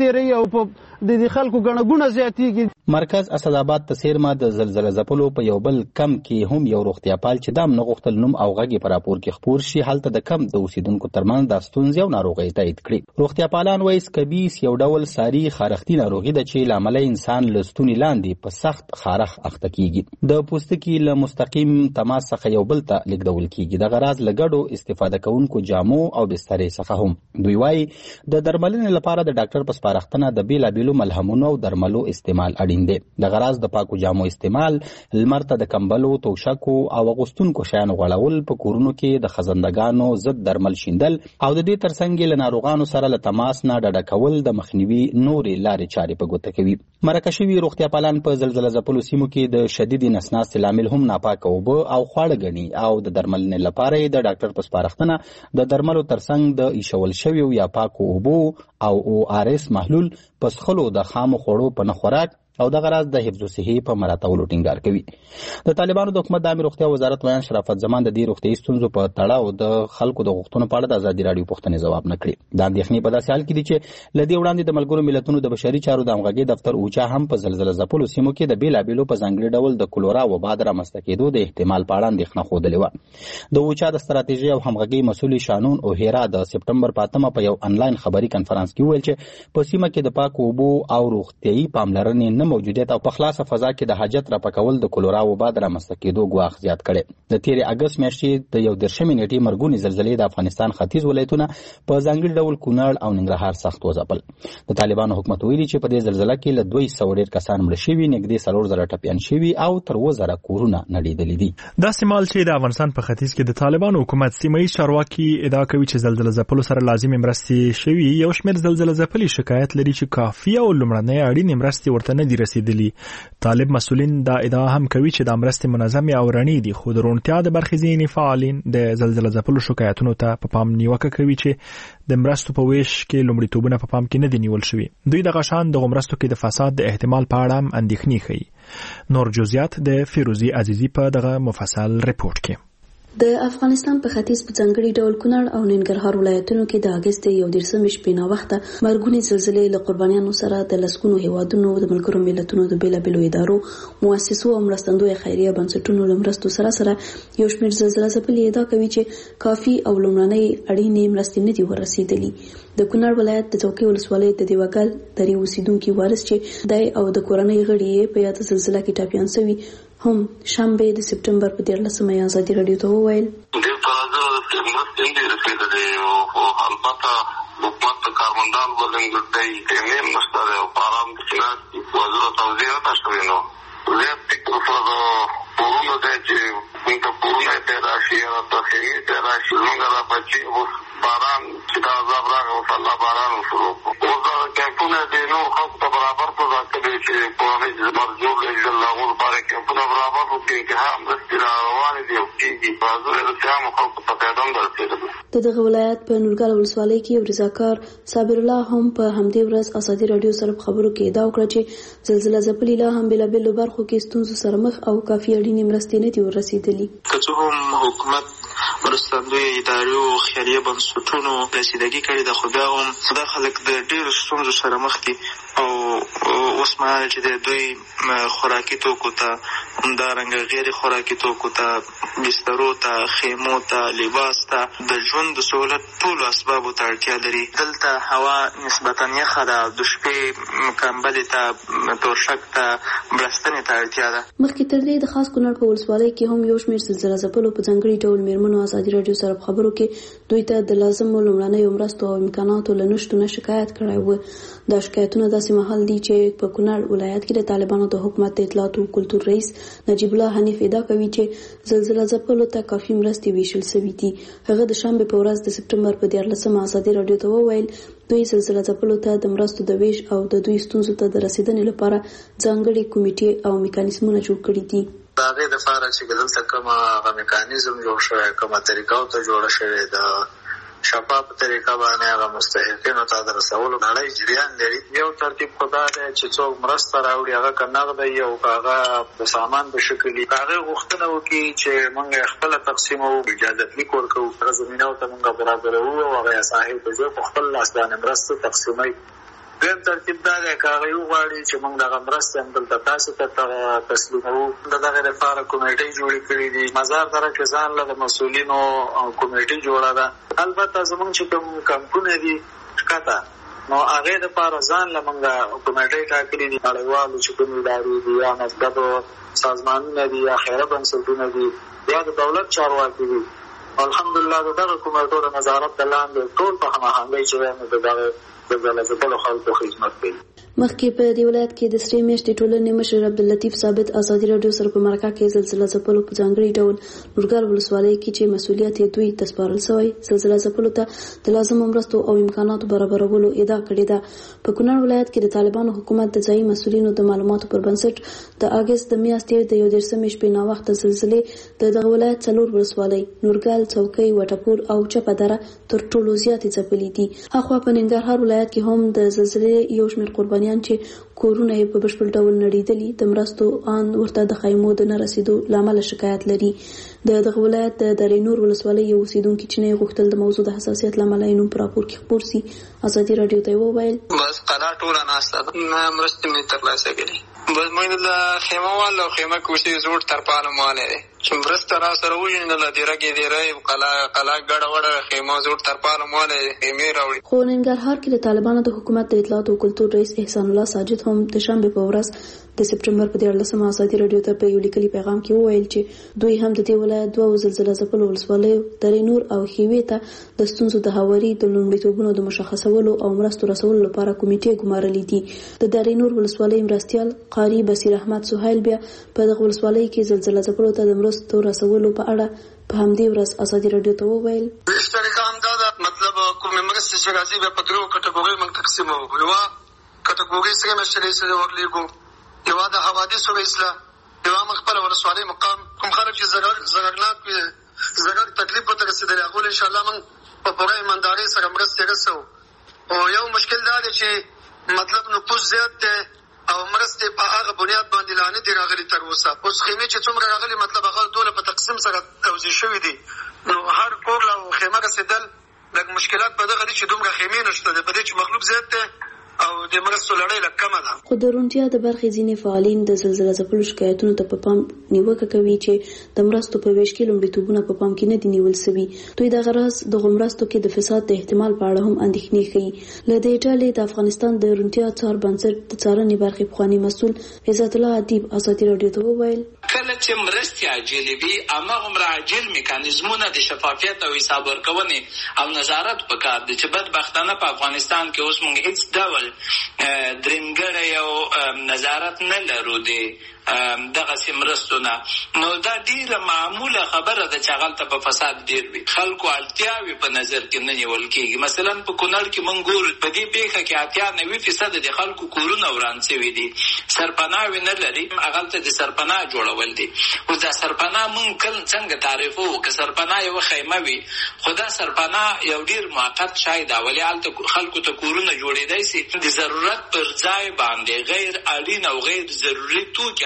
نور په د خلکو ګڼه زیاتیږي. مرکز اسداباد ته سیرما د زلزلې ځپلو په یو بل کم کې هم یو روغتیا پال چې دام نه غوښتل نوم او غږی پر راپور کې خبر شي هلته د کم د اوسیدونکو ترمنځ د ستونزې او ناروغۍ تایید کړي. روغتیا پالان وایي سکبیس یو ډول ساری خارښتي ناروغي ده چې لامل انسان له ستوني لاندې په سخت خارښ اخته کیږي. د پوستکي له مستقیم تماس څخه یو بل ته لیږدول کیږي. د غراض لګړو استفاده کوونکو جامو او بسترې څخه هم. دوی وایي د درملنې لپاره د ډاکټر په سپارښتنه د بیلابیلو ملهمونو او درملو استعمال اړین دی. د غراض د پاکو جامو استعمال، لمر ته د کمبلو، توشکو او اغوستونکو شیانو غوړول، په کورونو کې د خزندګانو ضد درمل شیندل او د دې ترڅنګ له ناروغانو سره له تماس نه ډډه کول د مخنیوي نورې لارې چارې په ګوته کوي. مرکه شوي روغتیا پالان په زلزله ځپلو سیمو کې د شدید نسناستې لامل هم ناپاکه اوبه او خواړه ګڼي او د درملنې لپاره د ډاکټر په سپارښتنه د درملو ترڅنګ د ایښول شویو یا پاکو اوبو او او آر اس محلول په څښلو، د خامو خوړو په نه خوراک او د غراض د حفظ الصحې په مراعاتولو ټینګار کوي. د طالبانو د حکومت د عامه روغتیا وزارت ویان شرافت زمان د دې روغتیايي ستونزو په تړاو د خلکو د غوښتنو په اړه د ازادي راډیو پوښتنې ځواب نه کړي. دا اندېښنې په داسې حال کې دي چې له دې وړاندې د ملګرو ملتونو د بشري چارو د همغږۍ دفتر اوچا هم په زلزله ځپلو سیمو کې د بیلابیلو په ځانګړي ډول د کولرا وبا د رامنځته کېدو د احتمال په اړه اندېښنه ښودلې وه. د اوچا د ستراتیژۍ او همغږۍ مسؤل شانون اوهیرا د سپټمبر په اتمه په یو انلاین خبري کنفرانس کې وویل چې په سیمه کې د پاکو اوبو او روغتیايي پاملرنې نه موجودیت او په خلاصه فضا کې د حاجت راپکول د کولرا وبا د رامنځته کېدو ګواښ زیات کړي. د تېرې اګست میاشتې د یو دېرشمې نیټې مرګونې زلزلې د افغانستان ختیځ ولایتونه په ځانګړي ډول کونړ او ننګرهار سخت وځپل. د طالبانو حکومت ویلي چې په دې زلزله کې له دوه سوه ډېر کسان مړه شوي، نږدې څلور زره ټپیان شوي او تر اووه زره کورونه نړېدلي دي. داسې مهال چې د افغانستان په ختیځ کې د طالبانو حکومت سیمه ییز چارواکي ادعا کوي چې زلزله ځپلو سره لازمې مرستې شوي، یو شمېر زلزله ځپلي شکایت لري چې کافي او لومړنۍ اړینې مرستې ورته نه دي رسیدلي. طالب مسؤلین دا ادعا هم کوي چې د مرستې منظمې او رڼې دي، خو د روڼتیا د برخې ځینې فعالین د زلزله ځپلو شکایتونو ته په پام نیوکه کوي چې د مرستو په ویش کې لومړیتوبونه په پام کې نه دي نیول شوي. دوی د غشان د مرستو کې د فساد د احتمال په اړه هم اندېښنې ښيي. نور جزئیات د فیروزي عزیزي په دغه مفصل ریپورت کې. د افغانستان په ختیځ په ځانګړي ډول کونړ او ننګرهار ولایتونو کې د اګست یو دېرشمې شپې ناوخته مرګونې زلزلې له قربانیانو سره د لسګونو هیوادونو د ملګرو ملتونو د بیلابیلو ادارو، مؤسسو او مرستندویه خیریه بنسټونو له مرستو سره سره یو شمېر زلزله ځپلي ادعا کوي چې کافي او لومړنۍ اړینې مرستې نه دي ورسېدلي. د کونړ ولایت د څوکۍ ولسوالۍ د دیوګل درې اوسیدونکي وارث چې دی او د کورنۍ غړي یې په یاده زلزله کې ټاپیان شوي هم شنبه د سپټمبر په دیارلسمه یې ازادي راډیو ته وویل دې ترازه د مرستې نه رسېدلې او البته حکومت کارمندان ولنګ دی تمیم نشته او پارام چې وزارت توزیع نه شوی نو زه فکر کوم پورونه دې چې څنګه پورونه ته راشي او تخیل ته راشي موږ را پچې باران چې دا عذاب راغی او الله باران وشو او دا کیفونه دې نو خو په برابر په ځکه چې په هیڅ مرجو له الله لپاره کې په برابر په کې هم د روان دي او چې په ځای د سیمه خو په قدم درته د دغه ولایت په نورګل ولسوالۍ کې یو رضاکار صابر الله هم په همدې ورځ ازادي راډیو سره خبرو کې ادعا وکړه چې زلزله ځپلي لا هم بېلابېلو برخو کې ستونزو سره مخ او کافي اړینې مرستې نه دي ورسېدلي. که څه هم حکومت مرستندویه ادارو خیریه بنسټونو رسیدګي کړې ده، خو بیا هم دا خلک د ډېرو ستونزو سره مخ دي او اوس مهال چې د دوی خوراکي توکو ته، همدارنګه غیر خوراکي توکو ته، بسترو ته، خیمو ته، لباس ته، د ژوند د سهولت ټولو اسبابو ته اړتیا لري. دلته هوا نسبتا یخه ده، د شپې کمبلې ته، توشک ته، بړستنې ته اړتیا ده. مخکې تر دې د خاص کونړ په ولسوالۍ کې هم یو شمېر زلزله ځپلو په ځانګړي ډول میرمنو ازادي راډیو سره خبرو کې دوی ته د لازمو لومړنیو مرستو او امکاناتو له نشتون شکایت کړی و. دا شکایتونه داسې مهال دي چې په کونړ ولایت کې د طالبانو د حکومت د اطلاعات او کلتور رئیس نجیب الله حنیف ادعا کوي چې زلزله ځپلو ته کافي مرستې ویشل شوي دي. هغه د شنبه په ورځ د سپټمبر په دیارلسمه ازادي راډیو ته وویل دوی زلزله ځپلو ته د مرستو د ویش او د دوی ستونزو ته د رسیدنې لپاره ځانګړي کمیټې او میکانیزمونه جوړ کړي دي. د هغې دپاره چې دلته کومه هغه میکانیزم جوړ شوی، کومه طریقه ورته جوړه شوې، د شفاف طریقه باندې هغه مستحقینو ته د رسولو نړۍ جریان لري. یو ترتیب خو دا دی چې څوک مرسته راوړي، هغه که نغده وي او که هغه د سامان په شکل وي، که هغې غوښتنه وکړي چې موږ خپله تقسیموو، اجازت لیک ورکوو، هغه زمینه ورته موږ برابروو او هغه صاحب په ځای په خپل لاس باندې مرسته تقسیموي. دویم ترتیب دا دی که هغوی وغواړي چې موږ دغه مرستې هم دلته تاسو ته تسلیموو. د دغې لپاره کمیټۍ جوړې کړې دي. مزار دره کې ځان له د مسؤلینو کمیټۍ جوړه ده. البته زموږ چې کوم کمپونه دي ښکته نو هغې دپاره ځان له موږ کمیټۍ ټاکلي دي. نړیوالو چې کوم ادارې دي یا مثبتو سازمانونه دي یا خیره بنسټونه دي یا د دولت چارواکي دي، الحمدلله د دغه کمیټو د نظارت د لاندې ټول په هماهنګۍ چې دی نو د دغه زلزله ځپلو خلکو خدمت کوي. مخکې په دې ولایت کې د سرې میاشتې ټولنې مشر عبداللطیف ثابت ازادي راډیو سره په مرکه کې زلزله ځپلو په ځانګړي ډول نورګل ولسوالۍ کې چې مسؤلیت یې دوی ته سپارل شوی زلزله ځپلو ته د لازمو مرستو او امکاناتو برابرولو ادعا کړې ده. په کونړ ولایت کې د طالبانو حکومت د ځایي مسؤلینو د معلوماتو پر بنسټ د اګست د میاشتې د یو دېرشمې شپې ناوخته زلزلې د دغه ولایت څلور ولسوالۍ نورګل، څوکۍ، وټپور او چپه دره تر ټولو زیاتې ځپلې دي. اخوا په ننګرهار ولایت کې هم د زلزلې یو شمېر قربانیان چې کورونه یې په بشپړ ډول نړېدلي د مرستو آن ورته د خیمو د نه رسیدو له امله شکایت لري. د دغه ولایت د درې نور ولسوالۍ یو اوسېدونکي چې نه غوښتل د موضوع د حساسیت له امله یې نوم په راپور کې خپور سي ازادي راډیو ته وویل بس قلا ټوله ناسته ده مرستې مې ترلاسه کړې. بس موږ د خیمه والو خیمه کوشي زوړ ترپاله موالی دی چې مرسته را سره وژنې له دیرګې دیرې قلا قلا ګډه وډه خیمه زوړ ترپاله موالی خیمې راوړي. خو ننګرهار کې د طالبانو د حکومت د اطلاعات او کلتور رئیس احسان الله ساجد هم د شنبې په ورځ د سپټمبر په دیارلسمه ازادي راډیو ته په یو لیکلي پیغام کې وویل چې دوی هم د دې ولایت دوه زلزله ځپلو ولسوالیو درې نور او ښېوې ته د ستونزو د هواري د لومړیتوبونو د مشخصولو او مرستو رسولو لپاره کمیټې ګمارلې دي. د درې نور ولسوالۍ مرستیال قاری بصیر احمد سهیل بیا په دغه ولسوالۍ کې زلزله ځپلو ته د مرستو رسولو په اړه په همدې ورځ ازادي راډیو ته وویل اشتراکام دا مطلب کومه مرستې چې راځي په درو کټګورۍ موږ تقسیموو. یوه کټګورۍ سره مشرې سره ورلېږو، یوه د حوادثو اصلاح، یوه موږ خپله ولسوالۍ مقام کوم خلک چې ضررناک وي ضرر تکلیف ورته رسېدلی هغو له انشاءالله موږ په پوره ایماندارۍ سره مرستې رسوو. او یو مشکل دا دی چې مطلب نفوس زیات دی او مرستې په هغه بنیاد باندې لا نه دي راغلي تر اوسه. اوس خیمې چې څومره راغلي مطلب هغه دوله په تقسیم سره توزیع شوي دي، نو هر کور له خیمه رسېدل لږ مشکلات په دغه دي چې دومره خیمې نشته دی، په دې چې مخلوق زیات دی او د مرستو لړۍ لږ کمه ده. خو د روڼتیا د برخې ځینې فعالین د زلزله ځپلو شکایتونو ته په پام نیوکه کوي چې د مرستو په ویش کې لومړیتوبونه په پام کې نه دي نیول سوي. دوی دغه راز دغو مرستو کې د فساد د احتمال په اړه هم اندېښنې ښیي. له دې ډلې د افغانستان د روڼتیا څار بنسټ د څارنې برخې پخواني مسؤل عزت الله ادیب ازادي راډیو ته وویل کله چې مرستې عاجلې وي هماغومره عاجل میکانیزمونه د شفافیت او حساب ورکونې او نظارت پکار دي چې بدبختانه په افغانستان کې اوس موږ هیڅ ډول درېمګړی او نظارت نه لرو دی دغسې مرستو نه. نو دا ډېره معموله خبره ده چې هغلته به فساد ډېر وي، خلکو اړتیاوې په نظر کې نه نیول کېږي. مثلا په کونړ کې موږ ګورو په دې پېښه کې اتیا نوي فیصده د خلکو کورونه وران شوي دي، سرپناهوې نه لري، هغلته د سرپناه جوړول دي. اوس دا سرپناه موږ کله څنګه تعریفوو؟ که سرپناه یوه خیمه وي خو دا سرپناه یو ډېر موقت شی ده، ولې هلته خلکو ته کورونه جوړېدی سي د ضرورت پر ځای باندې غیر اړین او غیر ضروري توکي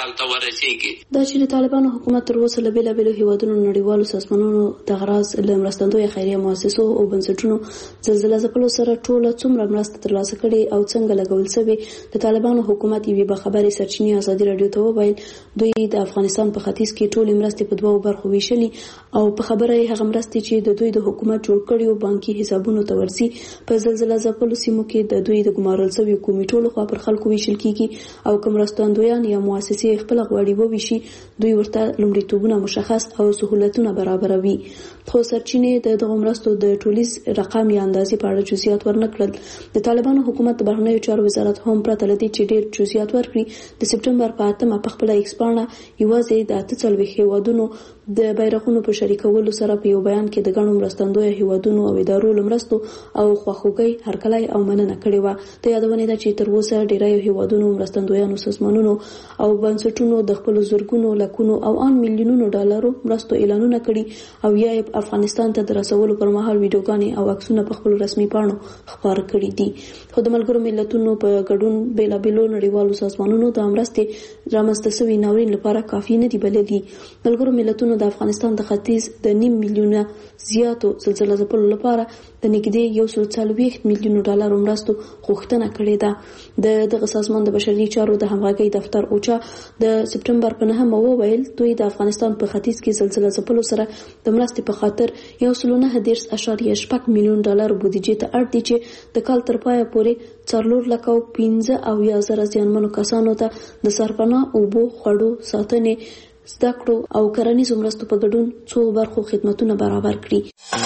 دا چې د طالبانو حکومت تر اوسه له بېلابېلو هیوادونو نړیوالو سازمانونو د غراض له مرستندویه خیریه مؤسسو او بنسټونو زلزله ځپلو سره ټوله څومره مرسته ترلاسه کړې او څنګه لګول سوې د طالبانو حکومت یوې باخبرې سرچینې ازادي راډیو ته وویل دوی د افغانستان په ختیځ کې ټولې مرستې په دوو برخو ویشلي او په خبره یې هغه مرستې چې د دوی د حکومت جوړ کړیو بانکي حسابونو ته ورځي په زلزله ځپلو سیمو کې د دوی د ګمارل سویو کمیټو لخوا پر خلکو ویشل کیږي او که مرستندویان یا مؤسسې خپل غواړي وویشي دوی ورته لومړیتوبونه مشخص او سهولتونه برابروي. خو سرچینې د دغو مرستو د ټولیز رقم یا اندازې په اړه جزئیات ورنکړل. د طالبانو حکومت د بهرنیو چارو وزارت هم پرته له دې چې ډېر جزئیات ورکړي د سپټمبر په اتمه په خپله ایکس پاڼه یوازې د اته څلوېښت هیوادونو د بیرغونو په شریکولو سره په یو بیان کې د ګڼو مرستندویه هیوادونو او ادارو له مرستو او خواخوږۍ هرکلی او مننه کړې وه. د یادونې ده چې تر اوسه ډېریو هیوادونو مرستندویانو سازمانونو او بنسټونو د خپلو زرګونو لکونو او ان میلیونونو ډالرو مرستو اعلانونه کړي او یا افغانستان ته د رسولو پر مهال ویډیوګانې او عکسونه په خپلو رسمي پاڼو خپاره کړي دي. خو د ملګرو ملتونو په ګډون بېلابېلو نړیوالو سازمانونو د مرستې رامنځته سوي ناورین لپاره کافي نه دي بللي. ملګرو ملتونو د افغانستان د ختیځ د نیم میلیونه زیاتو زلزله ځپلو لپاره د نږدې یو سل څلوېښت میلیونو ډالرو مرستو غوښتنه کړې ده. د دغه سازمان د بشري چارو د همغږۍ دفتر اوچا د سپټمبر په نهمه وویل دوی د افغانستان په ختیځ کې زلزلې ځپلو سره د مرستې په خاطر یو سل نهه دېرش اعشاریه شپږ میلیون ډالر بودیجې ته اړ دي چې د کال تر پایه پورې څلور لکه او پنځه اویا زره زیانمنو کسانو ته د سرپناه، اوبو، خوړو، ساتنې، زده کړو او کرنیزو مرستو په ګډون څو برخو خدمتونه برابر کړي.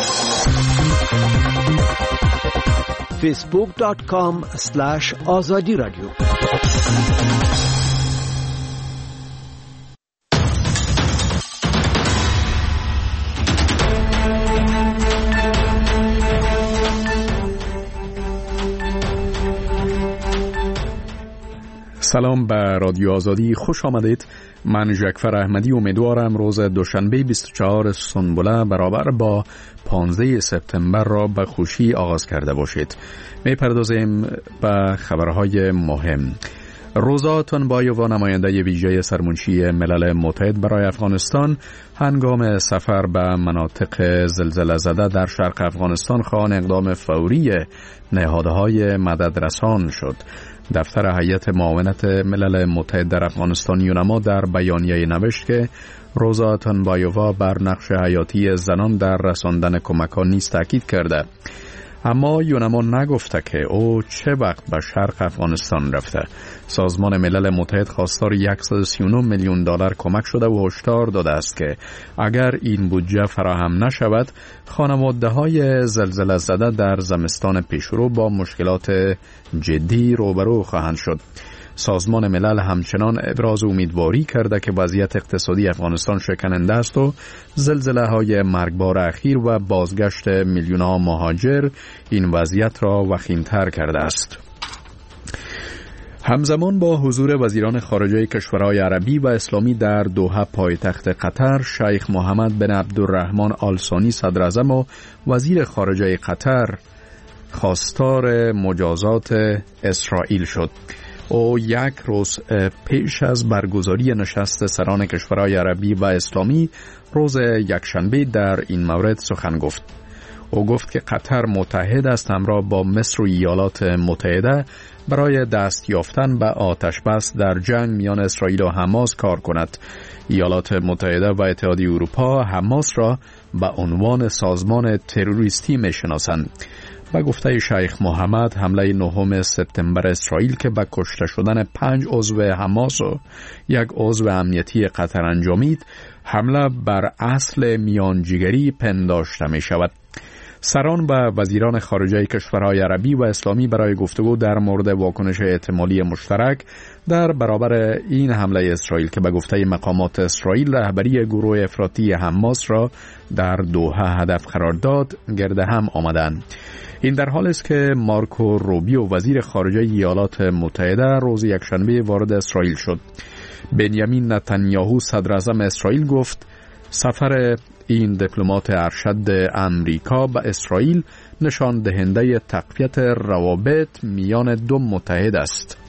facebook dot com slash azadi radio سلام به رادیو آزادی، خوش آمدید. من جعفر احمدی امیدوارم روز دوشنبه بیست و چهار سنبله برابر با پانزده سپتامبر را به خوشی آغاز کرده باشید. میپردازیم به خبرهای مهم. روزا تنبایووا نماینده ویژه سرمنشی ملل متحد برای افغانستان هنگام سفر به مناطق زلزله زده در شرق افغانستان خواهان اقدام فوری نهادهای مددرسان شد. دفتر هیئت معاونت ملل متحد در افغانستان یونما در بیانیه نوشت که روزا تنبایووا بر نقش حیاتی زنان در رساندن کمک‌ها نیز تاکید کرده. اما یونما نگفته که او چه وقت به شرق افغانستان رفته. سازمان ملل متحد خواستار صد و سی و نه میلیون دلار کمک شده و هشدار داده است که اگر این بودجه فراهم نشود خانواده‌های زلزله زده در زمستان پیشرو با مشکلات جدی روبرو خواهند شد. سازمان ملل همچنان ابراز امیدواری کرده که وضعیت اقتصادی افغانستان شکننده است و زلزله‌های مرگبار اخیر و بازگشت میلیون‌ها مهاجر این وضعیت را وخیم‌تر کرده است. همزمان با حضور وزیران خارجه کشورهای عربی و اسلامی در دوحه پایتخت قطر، شیخ محمد بن عبدالرحمن آل ثانی صدر اعظم و وزیر خارجه قطر خواستار مجازات اسرائیل شد. او یک روز پیش از برگزاری نشست سران کشورهای عربی و اسلامی روز یکشنبه در این مورد سخن گفت. او گفت که قطر متحد است همراه با مصر و ایالات متحده برای دست یافتن به آتش بس در جنگ میان اسرائیل و حماس کار کند. ایالات متحده و اتحادیه اروپا حماس را به عنوان سازمان تروریستی میشناسند. با گفته شیخ محمد حمله نهم سپتامبر اسرائیل که به کشته شدن پنج عضو حماس و یک عضو امنیتی قطر انجامید، حمله بر اصل میانجیگری پنداشته می شود. سران و وزیران خارجه کشورهای عربی و اسلامی برای گفتگو در مورد واکنش احتمالی مشترک در برابر این حمله اسرائیل که به گفته مقامات اسرائیل رهبری گروه افراطی حماس را در دوحه هدف قرار داد گرد هم آمدند. این در حال است که مارکو روبیو وزیر خارجه ایالات متحده روز یکشنبه وارد اسرائیل شد. بنیامین نتانیاهو صدر اعظم اسرائیل گفت سفر این دیپلمات ارشد امریکا به اسرائیل نشان دهنده تقویت روابط میان دو متحد است.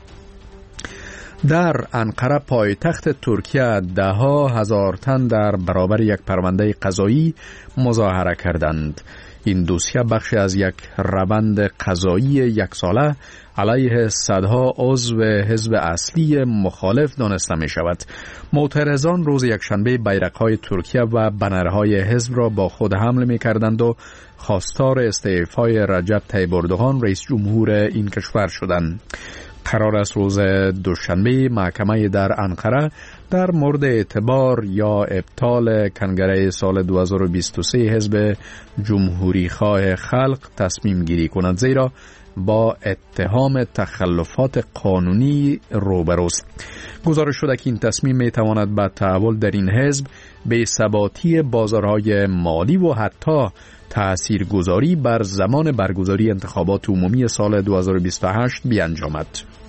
در انقره پایتخت ترکیه ده ها هزار تن در برابر یک پرونده قضایی مظاهره کردند. این دوسیه بخشی از یک روند قضایی یک ساله علیه صدها عضو حزب اصلی مخالف دانسته می شود. معترضان روز یکشنبه بیرق‌های ترکیه و بنرهای حزب را با خود حمل می کردند و خواستار استعفای رجب طیب اردوغان رئیس جمهور این کشور شدند. قرار است روز دوشنبه محکمه در انقره در مورد اعتبار یا ابطال کنگره سال دو هزار و بیست و سه حزب جمهوری خواه خلق تصمیم گیری کند، زیرا با اتهام تخلفات قانونی روبروست. گزارش شده که این تصمیم می تواند به تحول در این حزب به ثباتی بازارهای مالی و حتی تاثیرگذاری بر زمان برگزاری انتخابات عمومی سال دو هزار و بیست و هشت بیانجامد.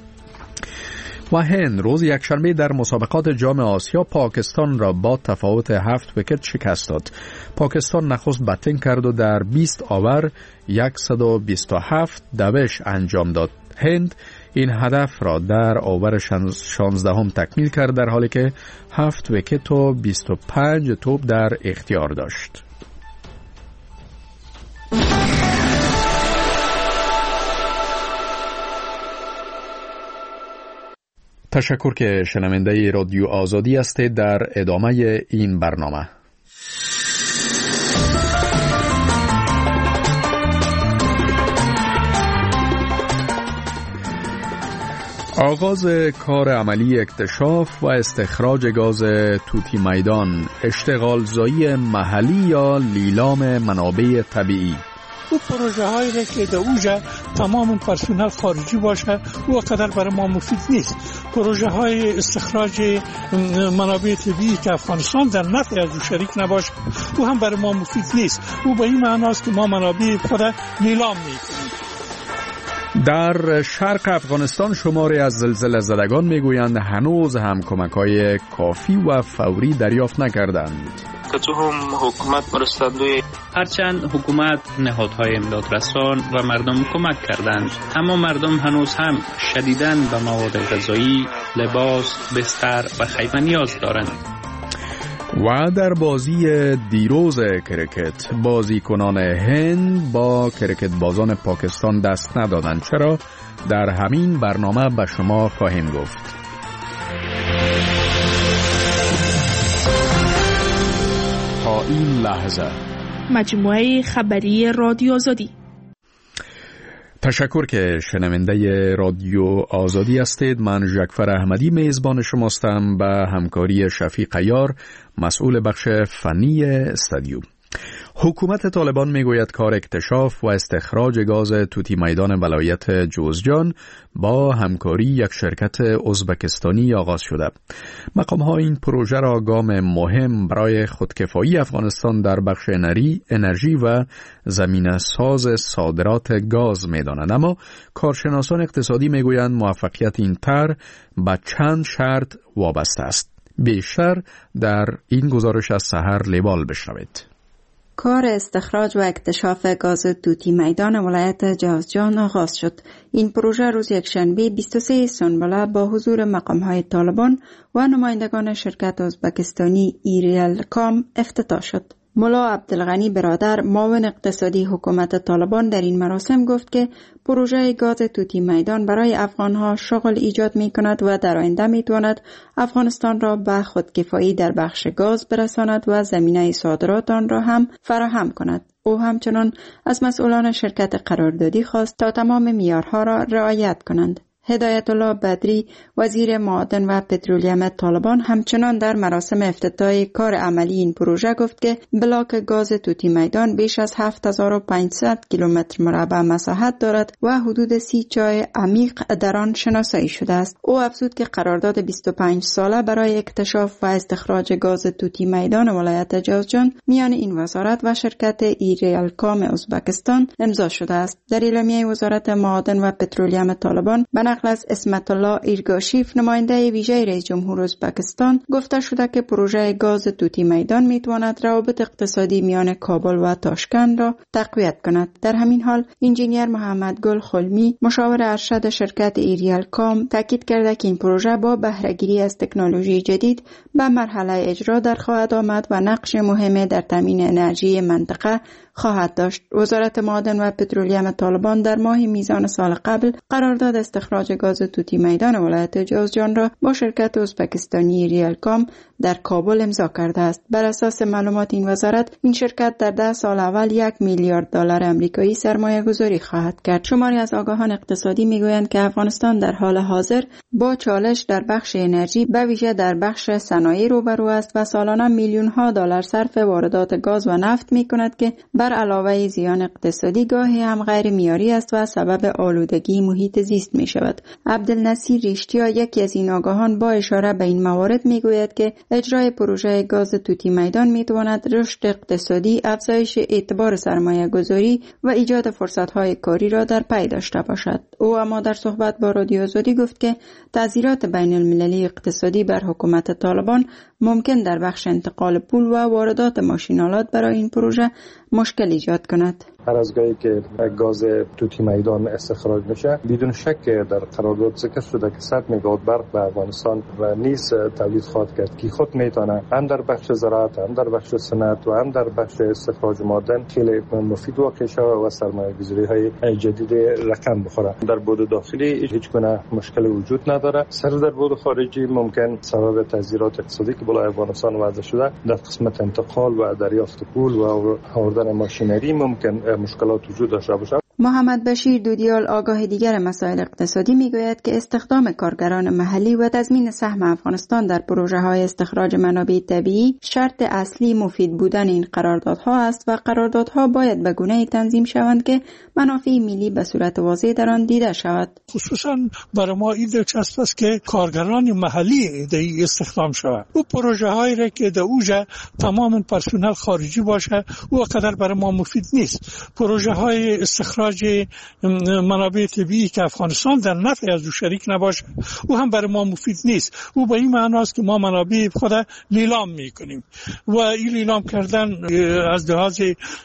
و هند روز یکشنبه در مسابقات جام آسیا پاکستان را با تفاوت هفت ویکت شکست داد. پاکستان نخست بتینگ کرد و در بیست آور صد و بیست و هفت دوش انجام داد. هند این هدف را در آور شانزدهم تکمیل کرد در حالی که هفت ویکت و بیست و پنج توپ در اختیار داشت. تشکر که شنونده رادیو آزادی هستید. در ادامه این برنامه آغاز کار عملی اکتشاف و استخراج گاز توتی میدان، اشتغال زایی محلی یا لیلام منابع طبیعی. او پروژه هایی که در اوجا تمام پرسنل خارجی باشه او قدر برای ما مفید نیست. پروژه های استخراج منابع طبیعی که افغانستان در نفع از او شریک نباشه او هم برای ما مفید نیست. او به این معنی است که ما منابع خود نیلام میکنیم. در شرق افغانستان شماری از زلزله زدگان میگویند هنوز هم کمک‌های کافی و فوری دریافت نکردند. که تو هم حکومت مرستندوی هرچند حکومت نهادهای امداد رسان و مردم کمک کردند اما مردم هنوز هم شدیداً به مواد غذایی، لباس، بستر و خیمه نیاز دارند. و در بازی دیروز کرکت بازیکنان هند با کرکت بازان پاکستان دست ندادند. چرا؟ در همین برنامه به شما خواهیم گفت. تا این لحظه مجموعه خبری رادیو آزادی. تشکر که شنونده رادیو آزادی هستید. من ژکفر احمدی میزبان شماستم به همکاری شفیق عیار مسئول بخش فنی استودیو. حکومت طالبان میگوید کار اکتشاف و استخراج گاز توتی میدان ولایت جوزجان با همکاری یک شرکت ازبکستانی آغاز شده. مقام ها این پروژه را گام مهم برای خودکفایی افغانستان در بخش انرژی و زمینه ساز صادرات گاز میدانند، اما کارشناسان اقتصادی میگویند موفقیت این طرح به چند شرط وابسته است. بیشتر در این گزارش از سحر لیبال بشنوید. کار استخراج و اکتشاف گاز توتی میدان ولایت جوزجان آغاز شد. این پروژه روز یکشنبه بیست و سه سنبله با حضور مقام‌های طالبان و نمایندگان شرکت ازبکستانی ایریال کام افتتاح شد. ملا عبدالغنی برادر معاون اقتصادی حکومت طالبان در این مراسم گفت که پروژه گاز توتی میدان برای افغانها شغل ایجاد می کند و در آینده می تواند افغانستان را به خودکفایی در بخش گاز برساند و زمینه صادرات آن را هم فراهم کند. او همچنان از مسئولان شرکت قراردادی خواست تا تمام معیارها را رعایت کنند. هدایت الله بدری وزیر معادن و پترولیوم طالبان همچنان در مراسم افتتاح کار عملی این پروژه گفت که بلاک گاز توتی میدان بیش از هفت هزار و پانصد کیلومتر مربع مساحت دارد و حدود سی چاه عمیق در آن شناسایی شده است. او افزود که قرارداد بیست و پنج ساله برای اکتشاف و استخراج گاز توتی میدان ولایت جوزجان میان این وزارت و شرکت ایریال کام ازبکستان امضا شده است. در اعلامیه وزارت معادن و پترولیوم طالبان نقل از اسمت الله ایرگاشیف نماینده ویژه رئیس جمهور ازبکستان گفته شده که پروژه گاز توتی میدان میتواند روابط اقتصادی میان کابل و تاشکند را تقویت کند. در همین حال انجینیر محمد گل خلمی مشاور ارشد شرکت ایریال کام تاکید کرده که این پروژه با بهره‌گیری از تکنولوژی جدید به مرحله اجرا در خواهد آمد و نقش مهم در تامین انرژی منطقه خواهد داشت. وزارت معادن و پترولیوم طالبان در ماه میزان سال قبل قرارداد استخراج گاز توتی میدان ولایت جوزجان را با شرکت ازبکستانی ریال کام در کابل امضا کرده است. بر اساس معلومات این وزارت این شرکت در ده سال اول یک میلیارد دلار آمریکایی سرمایه گذاری خواهد کرد. شماری از آگاهان اقتصادی میگویند که افغانستان در حال حاضر با چالش در بخش انرژی به ویژه در بخش صنایع روبرو است و سالانه میلیون ها دلار صرف واردات گاز و نفت میکند که بر علاوه زیان اقتصادی گاهی هم غیر معیاری است و سبب آلودگی محیط زیست می شود. عبدالنصیر ریشتیا یکی از این آگاهان با اشاره به این موارد می گوید که اجرای پروژه گاز توتی میدان می تواند رشد اقتصادی، افزایش اعتبار سرمایه گذاری و ایجاد فرصت های کاری را در پی داشته باشد. او اما در صحبت با رادیو آزادی گفت که تعزیرات بین المللی اقتصادی بر حکومت طالبان ممکن در بخش انتقال پول و واردات ماشینالات برای این پروژه مشکل ایجاد کند. هر از گاهی که گاز توتی میدان استخراج میشه بدون شک در قرارداد ذکر شده که صد مگاوات برق به افغانستان و نیز تولید خواهد کرد که خود میتونه هم در بخش زراعت، هم در بخش صنعت و هم در بخش استخراج معدن خیلی مفید واقع شود و سرمایه گذاری های جدید رقم بخوره. در بود داخلی هیچ گونه مشکل وجود نداره. سر در بود خارجی ممکن سبب تاثیرات اقتصادی که بالای افغانستان وضع شده در قسمت انتقال و دریافت پول و آوردن ماشینری ممکن مشکلات وجود داشته باشه. محمد بشیر دودیال آگاه دیگر مسائل اقتصادی میگوید که استخدام کارگران محلی و تضمین سهم افغانستان در پروژه های استخراج منابع طبیعی شرط اصلی مفید بودن این قراردادها است و قراردادها باید به گونه‌ای تنظیم شوند که منافع ملی به صورت واضح در آن دیده شود. خصوصا برای ما این دلچسب است که کارگران محلی در استخدام شوند. او پروژه هایی را که در اوجا تمام پرسنل خارجی باشه او قدر برای ما مفید نیست. پروژه های استخراج منابع طبیعی که افغانستان در نفع از او شریک نباشه او هم برای ما مفید نیست. او به این معناست که ما منابع خود لیلام میکنیم و این لیلام کردن از لحاظ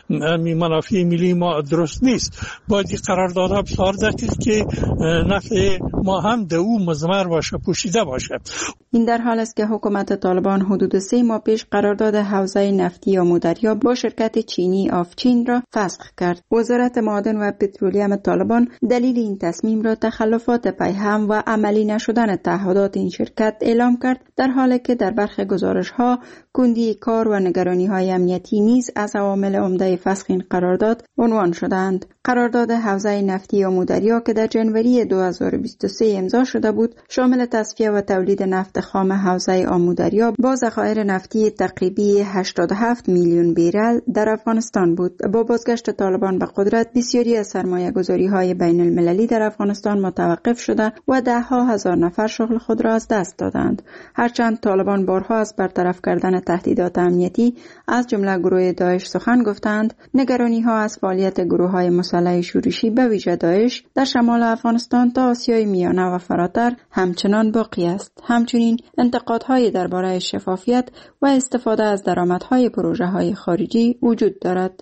منافع ملی ما درست نیست. باید این قراردادها بسیار دقیق که نفع ما هم در او مضمر باشه، پوشیده باشه. این در حال است که حکومت طالبان حدود سه ماه پیش قرارداد حوزه نفتی آمودریا با شرکت چینی آفچین را فسخ کرد. وزارت معادن و پترولیم طالبان دلیل این تصمیم را تخلفات پیهم و عملی نشدن تعهدات این شرکت اعلام کرد، در حالی که در برخی گزارش‌ها کندی کار و نگرانی‌های امنیتی نیز از عوامل عمده فسخ این قرارداد عنوان شدند. قرارداد حوزه نفتی آمودریا که در جنوری دو هزار و بیست و سه امضا شده بود، شامل تصفیه و تولید نفت خام حوزه آمودریا با ذخایر نفتی تقریبی هشتاد و هفت میلیون بیرل در افغانستان بود. با بازگشت طالبان به قدرت، بسیاری از سرمایه‌گذاری‌های بین المللی در افغانستان متوقف شده و ده ها هزار نفر شغل خود را از دست دادند. هرچند طالبان بارها از برطرف کردن تهدیدات امنیتی از جمله گروه داعش سخن گفتند، نگرانی‌ها از فعالیت گروه‌های مسلح شورشی به ویژه داعش در شمال افغانستان تا آسیای میانه و فراتر همچنان باقی است. همچنین انتقادهای درباره شفافیت و استفاده از درآمدهای پروژه‌های خارجی وجود دارد.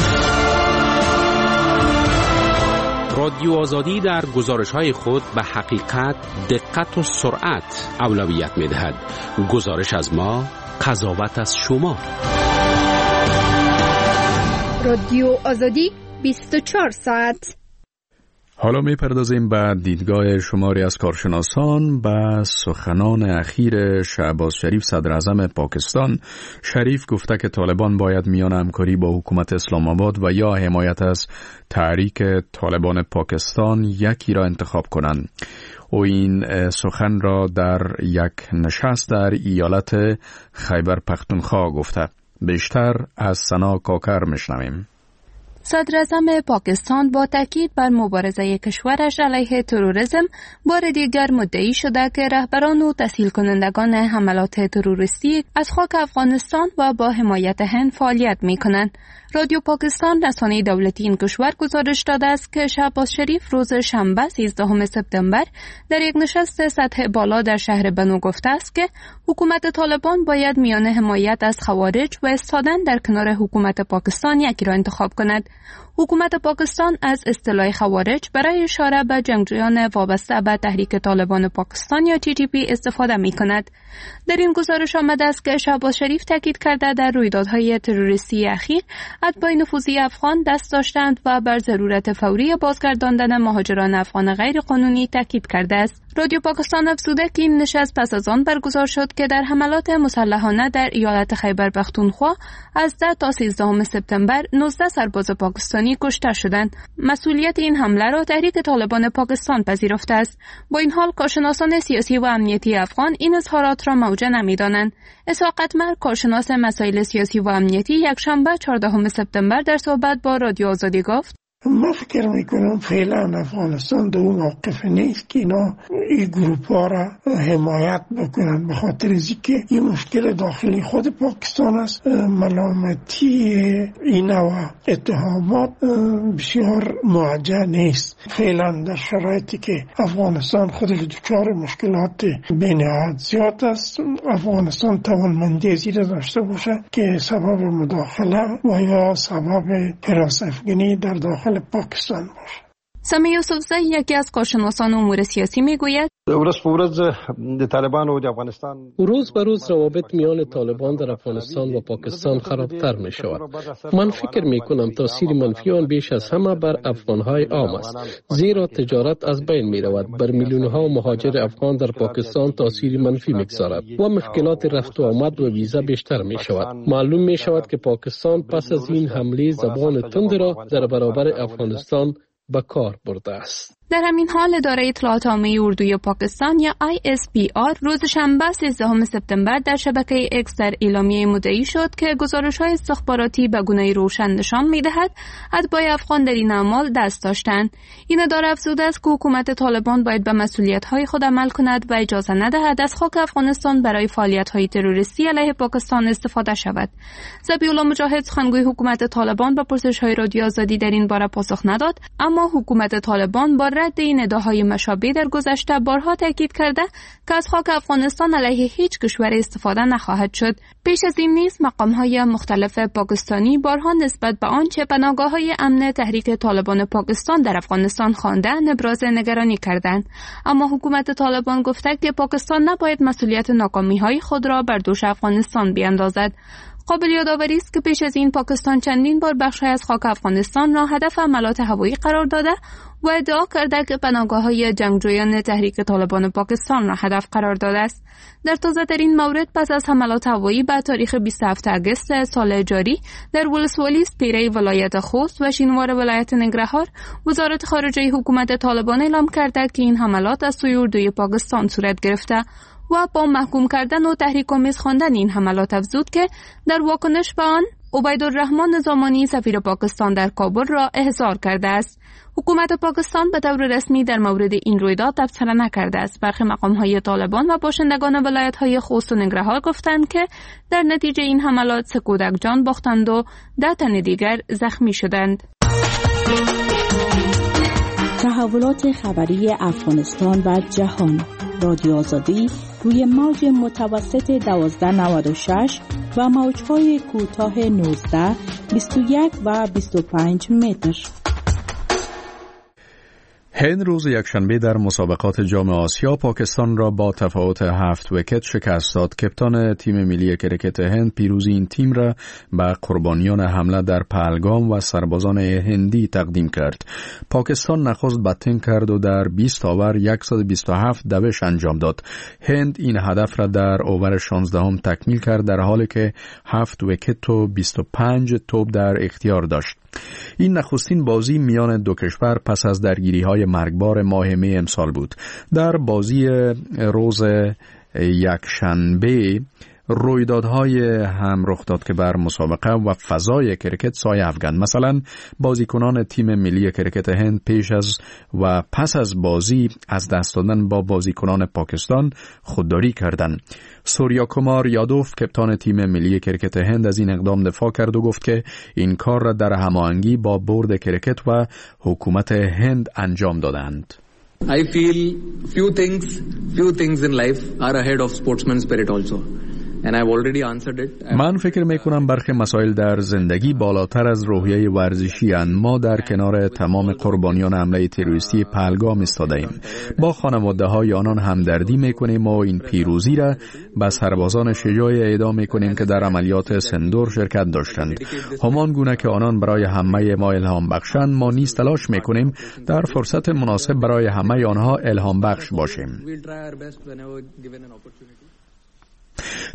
رادیو آزادی در گزارش‌های خود به حقیقت، دقت و سرعت اولویت می‌دهد. گزارش از ما، قضاوت از شما. رادیو آزادی بیست و چهار ساعت. حالا میپردازیم به دیدگاه شماری از کارشناسان به سخنان اخیر شهباز شریف صدر اعظم پاکستان. شریف گفته که طالبان باید میان همکاری با حکومت اسلام آباد و یا حمایت از تحریک طالبان پاکستان یکی را انتخاب کنند. او این سخن را در یک نشست در ایالت خیبر پختونخوا گفته. بیشتر از سنا کاکر میشنویم. صدر اعظم پاکستان با تاکید بر مبارزه کشورش علیه تروریسم بار دیگر مدعی شده که رهبران و تسهیل کنندگان حملات تروریستی از خاک افغانستان و با حمایت هند فعالیت می کنند. رادیو پاکستان رسانه دولتی این کشور گزارش داده است که شهباز شریف روز شنبه سیزدهم سپتامبر در یک نشست سطح بالا در شهر بنو گفته است که حکومت طالبان باید میان حمایت از خوارج و ایستادن در کنار حکومت پاکستان یکی را انتخاب کند. حکومت پاکستان از اصطلاح خوارج برای اشاره به جنگجویان وابسته به تحریک طالبان پاکستان یا تی تی پی استفاده می کند. در این گزارش آمده است که شهباز شریف تاکید کرده در رویدادهای تروریستی اخیر اتباع نفوذی افغان دست داشتند و بر ضرورت فوری بازگرداندن مهاجران افغان غیر قانونی تاکید کرده است. رادیو پاکستان افزوده که این نشست پس از آن برگزار شد که در حملات مسلحانه در ایالت خیبر پختونخوا از ده تا سیزدهم سپتامبر نوزده سرباز پاکستانی کشته شدند. مسئولیت این حمله را تحریک طالبان پاکستان پذیرفته است. با این حال کارشناسان سیاسی و امنیتی افغان این اظهارات را موجه نمی‌دانند. اسحاق اتمر، کارشناس مسائل سیاسی و امنیتی، یکشنبه چهاردهم سپتامبر در صحبت با رادیو آزادی گفت: من فکر میکنم فعلا افغانستان در اون موقف نیست که اینا این گروپ ها را حمایت بکنن، به خاطر از که این مشکل داخلی خود پاکستان است. ملامتی اینا و اتهامات بسیار موجه نیست. فعلا در شرایطی که افغانستان خودش دچار مشکلات بی‌نهایت زیاد است، افغانستان توانمندی زیر داشته باشه که سبب مداخله و یا سبب حراس افغانی در داخل پاکستان باشه. سامی یوسفزی یکی از کارشناسان امور سیاسی میگوید روز به روز د طالبان و د افغانستان روز به روز روابط میان طالبان در افغانستان و پاکستان خرابتر می شود. من فکر می کنم تاثیر منفی آن بیش از همه بر افغانهای عام است، زیرا تجارت از بین می رود. بر میلیون ها مهاجر افغان در پاکستان تاثیر منفی میگذارد و مشکلات رفت و آمد و ویزا بیشتر می شود. معلوم می شود که پاکستان پس از این حمله زبان تند را در برابر افغانستان به کار برده است. در همین حال اداره اطلاعات عامه اردوی پاکستان یا آی اس پی آر روز شنبه سیزدهم سپتامبر در شبکه اکس در اعلامیه مدعی شد که گزارش‌های استخباراتی به گونه روشن نشان می‌دهد اتباع افغان در این اعمال دست داشتند. این اداره افزوده است که حکومت طالبان باید به مسئولیت‌های خود عمل کند و اجازه ندهد از خاک افغانستان برای فعالیت‌های تروریستی علیه پاکستان استفاده شود. ذبیح الله مجاهد سخنگوی حکومت طالبان به پرسش‌های رادیو آزادی در این باره پاسخ نداد، اما حکومت طالبان با رد این ادعاهای مشابه در گذشته بارها تاکید کرده که از خاک افغانستان علیه هیچ کشور استفاده نخواهد شد. پیش از این نیز مقام‌های مختلف پاکستانی بارها نسبت به آنچه پناهگاه‌های امن تحریک طالبان پاکستان در افغانستان خواندند ابراز نگرانی کردند، اما حکومت طالبان گفته که پاکستان نباید مسئولیت ناکامی‌های خود را بر دوش افغانستان بیاندازد. قابل یادآوری است که پیش از این پاکستان چندین بار بخشی از خاک افغانستان را هدف حملات هوایی قرار داده و ادعا کرده که پناهگاه‌های جنگجویان تحریک طالبان پاکستان را هدف قرار داده است. در تازه ترین مورد پس از حملات هوایی به تاریخ بیست و هفتم آگوست سال جاری در ولسوالی پیره ولایت خوست و شینوار ولایت ننگرهار، وزارت خارجه حکومت طالبان اعلام کرده که این حملات از سوی اردوی پاکستان صورت گرفته و با محکوم کردن و تحریک‌آمیز خواندن این حملات افزود که در واکنش به آن عبیدالرحمن زمانی سفیر پاکستان در کابل را احضار کرده است. حکومت پاکستان به طور رسمی در مورد این رویداد تبصره نکرده است. برخی مقام‌های طالبان و باشندگان ولایت‌های خوست و ننگرهار گفتند که در نتیجه این حملات سه کودک جان باختند و ده تن دیگر زخمی شدند. تحولات خبری افغانستان و جهان. رادیو آزادی روی موج متوسط دوازده نود و شش و موج‌های کوتاه نوزده، بیست و یک و بیست و پنج متر. هند روز یکشنبه در مسابقات جام آسیا پاکستان را با تفاوت هفت ویکت شکست داد. کپتان تیم ملی کرکت هند پیروزی این تیم را به قربانیان حمله در پهلگام و سربازان هندی تقدیم کرد. پاکستان نخست بتینگ کرد و در بیست اوور صد و بیست و هفت دوش انجام داد. هند این هدف را در اوور شانزدهم تکمیل کرد در حالی که هفت ویکت و بیست و پنج توپ در اختیار داشت. این نخستین بازی میان دو کشور پس از درگیری‌های مرگبار ماه می امسال بود. در بازی روز یکشنبه رویدادهای هم رخ داد که بر مسابقه و فضای کرکت سایه افکند. مثلا بازیکنان تیم ملی کرکت هند پیش از و پس از بازی از دست دادن با بازیکنان پاکستان خودداری کردند. سوریا کمار یادوف کپتان تیم ملی کرکت هند از این اقدام دفاع کرد و گفت که این کار را در هماهنگی با بورد کرکت و حکومت هند انجام دادند. I feel few things few things in life are ahead of sportsman spirit also. And I've already answered it. من فکر میکنم برخی مسائل در زندگی بالاتر از روحیه ورزشی اند. ما در کنار تمام قربانیان حمله تروریستی پهلگام ایستاده ایم. با خانواده های آنان همدردی میکنیم و این پیروزی را به سربازان شجاع اعلام میکنیم که در عملیات سندور شرکت داشتند. همان گونه که آنان برای همه ما الهام بخشند، ما نیز تلاش میکنیم در فرصت مناسب برای همه آنها الهام بخش باشیم.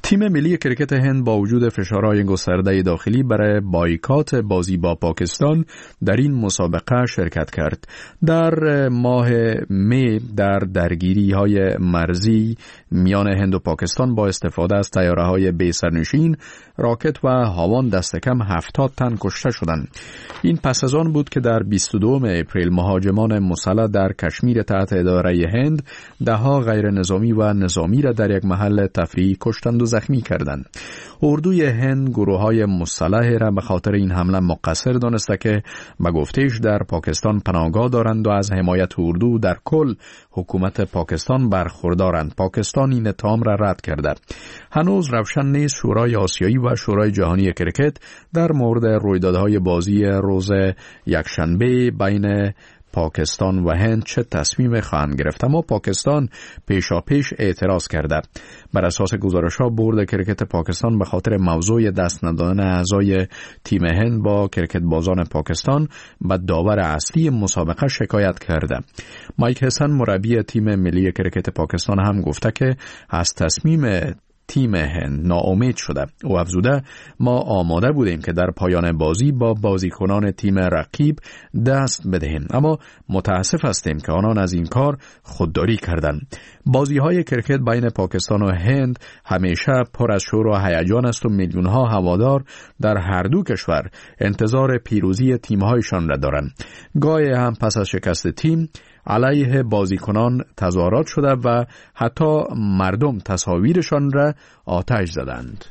تیم ملی کرکت هند با وجود فشارهای گسترده داخلی برای بایکات بازی با پاکستان در این مسابقه شرکت کرد. در ماه می در درگیری‌های مرزی میان هند و پاکستان با استفاده از طیاره‌های بی سرنشین، راکت و هاوان دست کم هفتاد تن کشته شدند. این پس از آن بود که در بیست و دوم اپریل مهاجمان مسلح در کشمیر تحت اداره هند دهها غیر نظامی و نظامی را در یک محل تفریحی کشتند و زخمی کردند. اردوی هند گروه‌های مسلح را به خاطر این حمله مقصر دانسته که به گفته‌اش در پاکستان پناهگاه دارند و از حمایت اردو در کل حکومت پاکستان برخوردارند. پاکستان این اتهام را رد کرده. هنوز روشن نیست شورای آسیایی و شورای جهانی کرکت در مورد رویدادهای بازی روز یکشنبه بین پاکستان و هند چه تصمیم خواهند گرفت، اما پاکستان پیشاپیش اعتراض کرده. بر اساس گزارش‌ها بورد کرکت پاکستان به خاطر موضوع دست ندادن اعضای تیم هند با کرکت بازان پاکستان به داور اصلی مسابقه شکایت کرده. مایک هسن مربی تیم ملی کرکت پاکستان هم گفته که از تصمیم تیم هند ناامید شده. او افزوده ما آماده بودیم که در پایان بازی با بازیکنان تیم رقیب دست بدهیم، اما متاسف هستیم که آنان از این کار خودداری کردند. بازی های کرکت بین پاکستان و هند همیشه پر از شور و هیجان است و میلیون ها هوادار در هر دو کشور انتظار پیروزی تیم هایشان را دارند. گاهی هم پس از شکست تیم علیه بازیکنان تظاهرات شده و حتی مردم تصاویرشان را آتش زدند.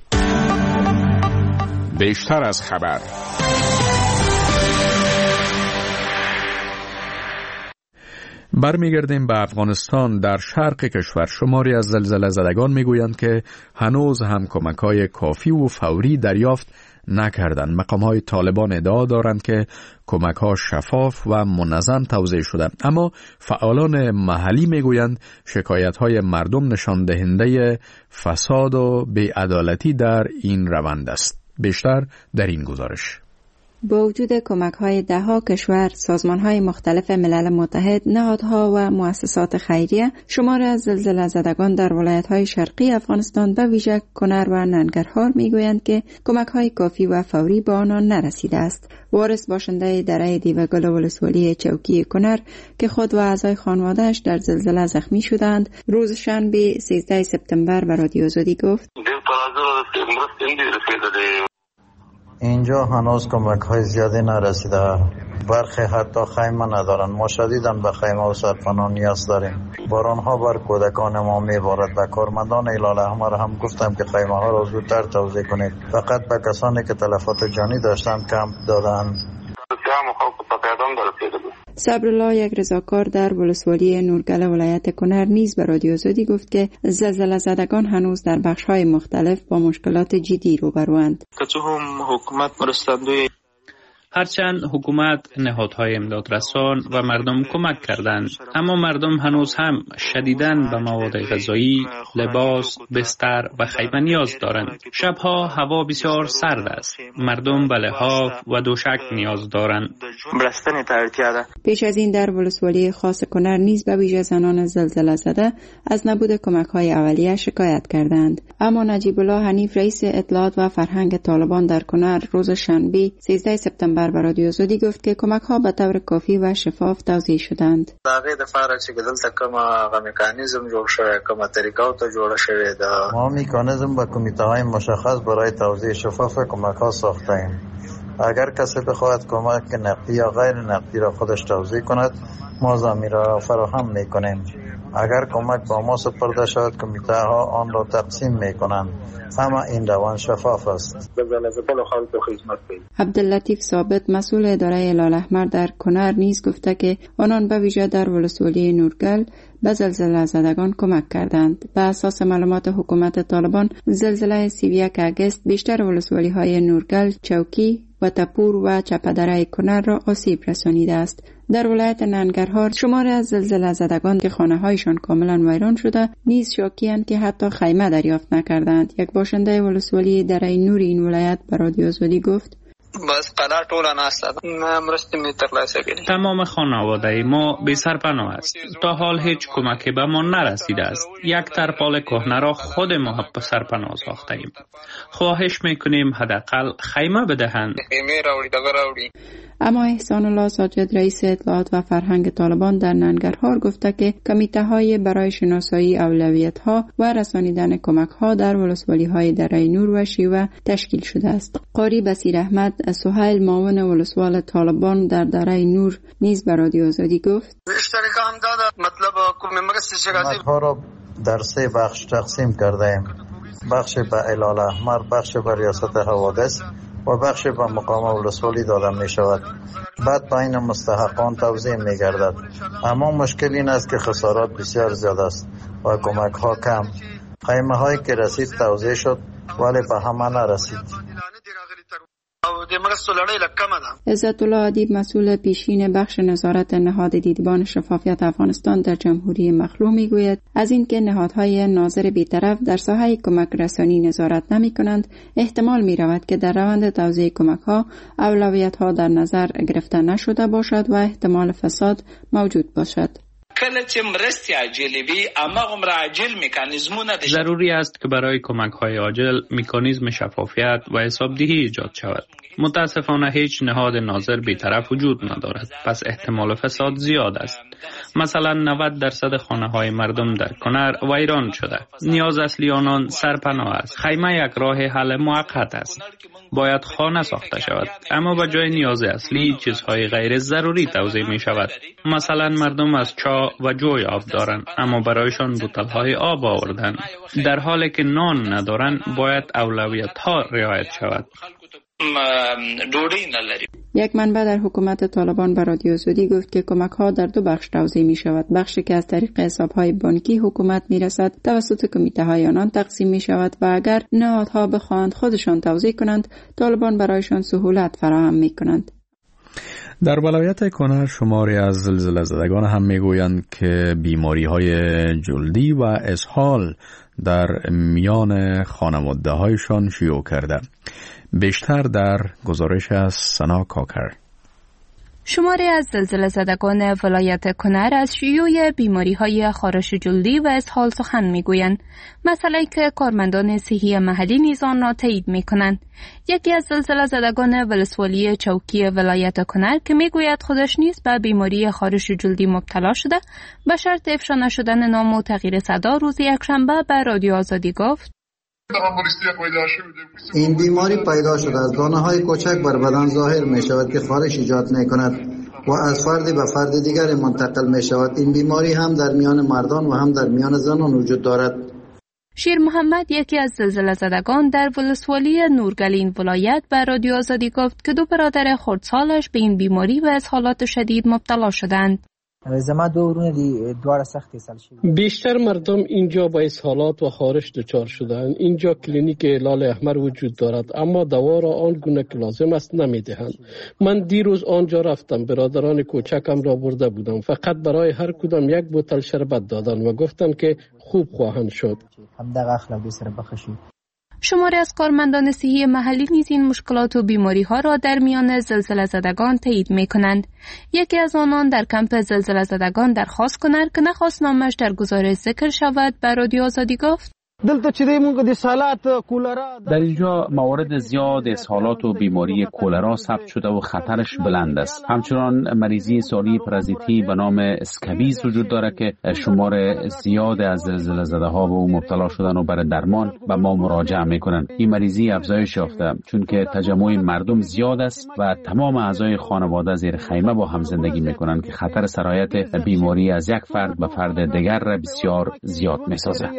بیشتر از خبر. برمیگردیم به افغانستان. در شرق کشور شماری از زلزله زدگان میگویند که هنوز هم کمک‌های کافی و فوری دریافت نکردند. مقام‌های طالبان ادعا دارند که کمک‌ها شفاف و منظم توزیع شده، اما فعالان محلی میگویند شکایت‌های مردم نشان دهنده فساد و بی‌عدالتی در این روند است. بیشتر در این گزارش. با وجود کمک‌های ده‌ها کشور، سازمان‌های مختلف ملل متحد، نهادها و مؤسسات خیریه، شمار از زلزله زدگان در ولایت‌های شرقی افغانستان به ویژه کنر و ننگرهار می‌گویند که کمک‌های کافی و فوری به آنان نرسیده است. وارث باشنده دره دیوگل ولسوالی چوکی کنر که خود و اعضای خانواده‌اش در زلزله زخمی شدند، روز شنبه سیزده سپتامبر به رادیو آزادی گفت: اینجا هنوز کمک های زیادی نرسیده. برخی حتی خیمه ندارن. ما شدیداً به خیمه و سرپناه نیاز داریم. باران ها بر کودکان ما میبارد. به کارمندان هلال احمر هم گفتم که خیمه ها را زودتر توزیع کنید. فقط به کسانی که تلفات جانی داشتند کمپ دادند. صبرالله یک رضاکار در ولسوالی نورگل ولایت کنر نیز به رادیو آزادی گفت که زلزله زدگان هنوز در بخش‌های مختلف با مشکلات جدی روبروند. که هم حکومت مرستندوی هرچند حکومت، نهادهای امدادرسان و مردم کمک کردند، اما مردم هنوز هم شدیداً به مواد غذایی، لباس، بستر و خیمه نیاز دارند. شبها هوا بسیار سرد است. مردم به لحاف و دوشک نیاز دارند. پیش از این در ولسوالی خاص کنر نیز به ویژه زنان زلزله زده از نبود کمک‌های اولیه شکایت کردند. اما نجیب الله حنیف رئیس اطلاعات و فرهنگ طالبان در کنر روز شنبه سیزده سپتامبر بر رادیو آزادی گفت که کمک‌ها به طور کافی و شفاف توزیع شدند. دغه د فارغ چې دلته کوم هغه میکانیزم جوړ شوی، کومه طریقه ته جوړ شوی ده. ما میکانیزم با کمیته‌های مشخص برای توزیع شفاف کمک‌ها ساخته‌ایم. اگر کسی بخواهد کمک نقدی یا غیر نقدی را خودش توزیع کند، ما ضمیر را فراهم میکنیم. اگر کمک با ما سپرده شود، کمیته ها آن را تقسیم میکنند. اما این روان شفاف است. عبداللطیف ثابت مسئول اداره هلال احمر در کنر نیز گفته که آنان به ویژه در ولسوالی نورگل به زلزله زدگان کمک کردند. به اساس معلومات حکومت طالبان، زلزله سی و یک آگوست بیشتر ولسوالی های نورگل، چوکی و تپور و چپدره کنر را آسیب رسانیده است. در ولایت ننگرهار شمار از زلزله زدگان که خانه هایشان کاملا ویران شده نیز شاکی‌اند که حتی خیمه دریافت نکردند. یک باشنده ولسوالی دره نور این ولایت به رادیو آزادی گفت: بس قلا ټوله ناسته ده مرستې مې ترلاسه کړې. تمام خانواده ما بی سرپناه است. تا حال هیچ کمکی به ما نرسیده است. یک ترپال کهنه را خود ما به سرپناه ساخته ایم. خواهش میکنیم حداقل خیمه بدهند. خیمه راوړي دغه راوړي. اما احسان الله ساجد رئیس اطلاعات و فرهنگ طالبان در ننگرهار گفته که کمیته های برای شناسایی اولویت ها و رسانیدن کمک ها در ولسوالی های دره نور و شیوه تشکیل شده است. قاری بصیر احمد سهیل معاون ولسوال طالبان در دره نور نیز به رادیو آزادی گفت اشتراک هم داده مطلب کوم مرسته چرازی ها را در سه بخش تقسیم کرده ایم. بخش به هلال احمر، بخش به ریاست حوادث و بخش به مقام ولسوالی داده می شود. بعد بین مستحقان توزیع می گردد. اما مشکل این است که خسارات بسیار زیاد است و کمک ها کم. خیمه هایی که رسید توزیع شد ولی به همه نرسید. عزت الله ادیب مسئول پیشین بخش نظارت نهاد دیدبان شفافیت افغانستان در جمهوری مخلوع میگوید از اینکه نهادهای ناظر بی‌طرف در ساحه کمک رسانی نظارت نمی کنند احتمال می رود که در روند توزیع کمک ها اولویت ها در نظر گرفته نشده باشد و احتمال فساد موجود باشد. کله چې مرستې عاجلې وي هماغومره عاجل میکانیزمونه ضروری است که برای کمک های عاجل میکانیزم شفافیت و حسابدهی ایجاد شود. متاسفانه هیچ نهاد ناظر بی‌طرف وجود ندارد، پس احتمال فساد زیاد است. مثلا نود درصد خانه های مردم در کنر ویران شده. نیاز اصلی آنان سرپناه است. خیمه یک راه حل موقت است. باید خانه ساخته شود، اما به جای نیاز اصلی چیزهای غیر ضروری توزیع می شود. مثلا مردم از چا و جوی آب دارند اما برایشان بوتل‌های آب آوردن. در حالی که نان ندارند باید اولویت ها رعایت شود. یک منبع در حکومت طالبان به رادیو آزادی گفت که کمک ها در دو بخش توزیع می شود. بخشی که از طریق حساب های بانکی حکومت می رسد توسط کمیته های آنان تقسیم می شود و اگر نهادها بخواهند خودشان توزیع کنند طالبان برایشان سهولت فراهم می کنند. در ولایت کنر شماری از زلزله زدگان هم میگویند که بیماری های جلدی و اسهال در میان خانواده هایشان شیوع کرده. بیشتر در گزارش از سنا کاکر. شماری از زلزله زدگان ولایت کنر از شیوع بیماری‌های خارش جلدی و اسهال سخن می‌گویند، مسئله‌ای که کارمندان صحی محلی نیز آن را تایید می‌کنند. یکی از زلزله زدگان ولسوالی چوکی ولایت کنر که می‌گوید خودش نیز به بیماری خارش جلدی مبتلا شده، به شرط افشا نشدن نام و تغییر صدا روز یکشنبه به رادیو آزادی گفت: این بیماری پیدا شده از دانه های کوچک بر بدن ظاهر می شود که خارش ایجاد می کند و از فرد به فرد دیگر منتقل می شود. این بیماری هم در میان مردان و هم در میان زنان وجود دارد. شیر محمد یکی از زلزله زدگان در ولسوالی نورگلین ولایت به رادیو آزادی گفت که دو برادر خردسالش به این بیماری و اسهالات شدید مبتلا شدند. زما دو ورونه دي دواړه سخت اسهال شوي. بیشتر مردم اینجا با اسهالات و خارش دچار شدند. اینجا کلینیک هلال احمر وجود دارد اما دوا را آن گونه که لازم است نمیدهند. من دیروز آنجا رفتم، برادران کوچکم را برده بودم، فقط برای هر کدام یک بوتل شربت دادند و گفتند که خوب خواهند شد. همدغه اخلاقی سره بخشی. شماری از کارمندان صحی محلی نیز این مشکلات و بیماری ها را در میان زلزله زدگان تایید می کنند. یکی از آنان در کمپ زلزله زدگان درخواست کنند که نخواست نامش در گزارش ذکر شود به رادیو آزادی گفت: در اینجا موارد زیاد اسهالات و بیماری کولرا ثبت شده و خطرش بلند است. همچنان مریضی سالی پرازیتی به نام اسکابیز وجود دارد که شمار زیاد از زلزله زده ها به او مبتلا شدن و برای درمان به ما مراجعه میکنند. این مریضی افزایش یافته چون که تجمع مردم زیاد است و تمام اعضای خانواده زیر خیمه با هم زندگی میکنند که خطر سرایت بیماری از یک فرد به فرد دیگر را بسیار زیاد میسازد.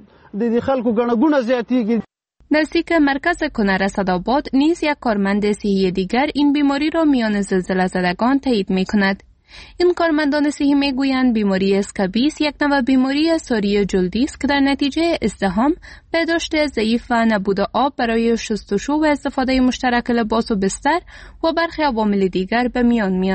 نزدیک مرکز کنر اسدآباد نیز یک کارمند صحی دیگر این بیماری را میان زلزله زدگان تایید می کند. این کارمندان صحی می گویند بیماری اسکابیس یک نوع بیماری ساری جلدی است که در نتیجه ازدحام، بهداشت ضعیف و نبود آب برای شستشو و استفاده مشترک لباس و بستر و برخی عوامل دیگر به میان می آید.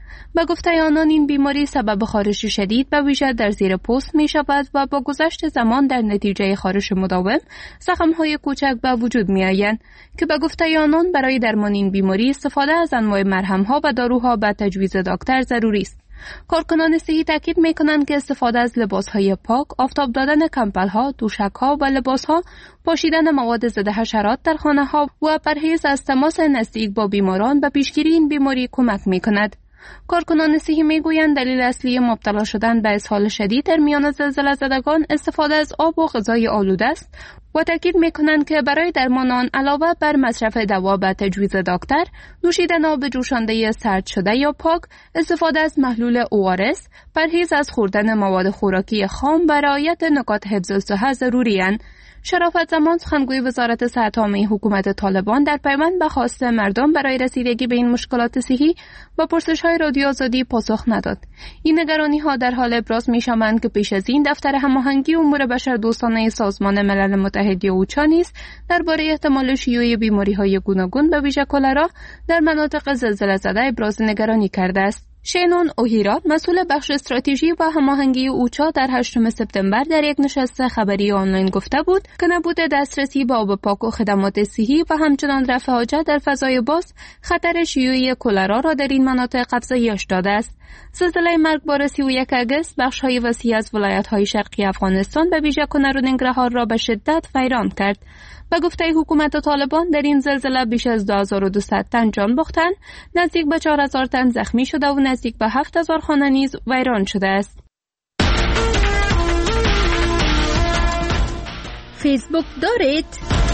به گفته آنان این بیماری سبب خارش شدید به ویژه در زیر پوست می شود و با گذشت زمان در نتیجه خارش مداوم زخم‌های کوچک به وجود می آیند که به گفته آنان برای درمان این بیماری استفاده از انواع مرهم‌ها و داروها به تجویز دکتر ضروری است. کارکنان صحی تاکید میکنند که استفاده از لباسهای پاک، آفتاب دادن کمپلها، دوشکها و لباسها، پاشیدن مواد ضد حشرات در خانه‌ها و پرهیز از تماس نزدیک با بیماران به پیشگیری این بیماری کمک میکند. کارکنان صحی میگویند دلیل اصلی مبتلا شدن به اسهال شدید در میان زلزله زدگان استفاده از آب و غذای آلوده است و تاکید میکنند که برای درمان آن علاوه بر مصرف دوا به تجویز دکتر، نوشیدن آب جوشانده سرد شده یا پاک، استفاده از محلول او آر اس، پرهیز از خوردن مواد خوراکی خام و رعایت نکات حفظ الصحه ضروری اند. شرافت زمان سخنگوی وزارت صحت عامه حکومت طالبان در پیوند به خواست مردم برای رسیدگی به این مشکلات صحی و پرسش‌های رادیو آزادی پاسخ نداد. این نگرانی‌ها در حال ابراز می‌شوند که پیش از این دفتر هماهنگی امور بشردوستانه سازمان ملل متحد اوچا نیز درباره احتمال شیوع بیماری‌های گوناگون به ویژه کلرا در مناطق زلزله زده ابراز نگرانی کرده است. شینون اوهیرا مسئول بخش استراتژی و هماهنگی اوچا در هشتم سپتامبر در یک نشست خبری آنلاین گفته بود که نبود دسترسی به آب پاک و خدمات صحی و همچنان رفع حاجت در فضای باز خطر شیوع کلرا را در این مناطق افزایش داده است. زلزله مرگبار سی و یک آگوست بخش‌های وسیع از ولایت‌های شرقی افغانستان به ویژه کنر و ننگرهار را به شدت ویران کرد. به گفته حکومت طالبان در این زلزله بیش از دو هزار و دویست تن جان باختند، نزدیک به چهار هزار تن زخمی شده و نزدیک به هفت هزار خانه نیز ویران شده است. فیسبوک دارید؟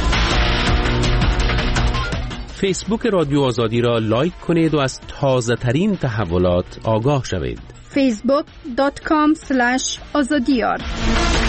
فیسبوک رادیو آزادی را لایک کنید و از تازه ترین تحولات آگاه شوید. فیسبوک دات کام اسلش آزادیار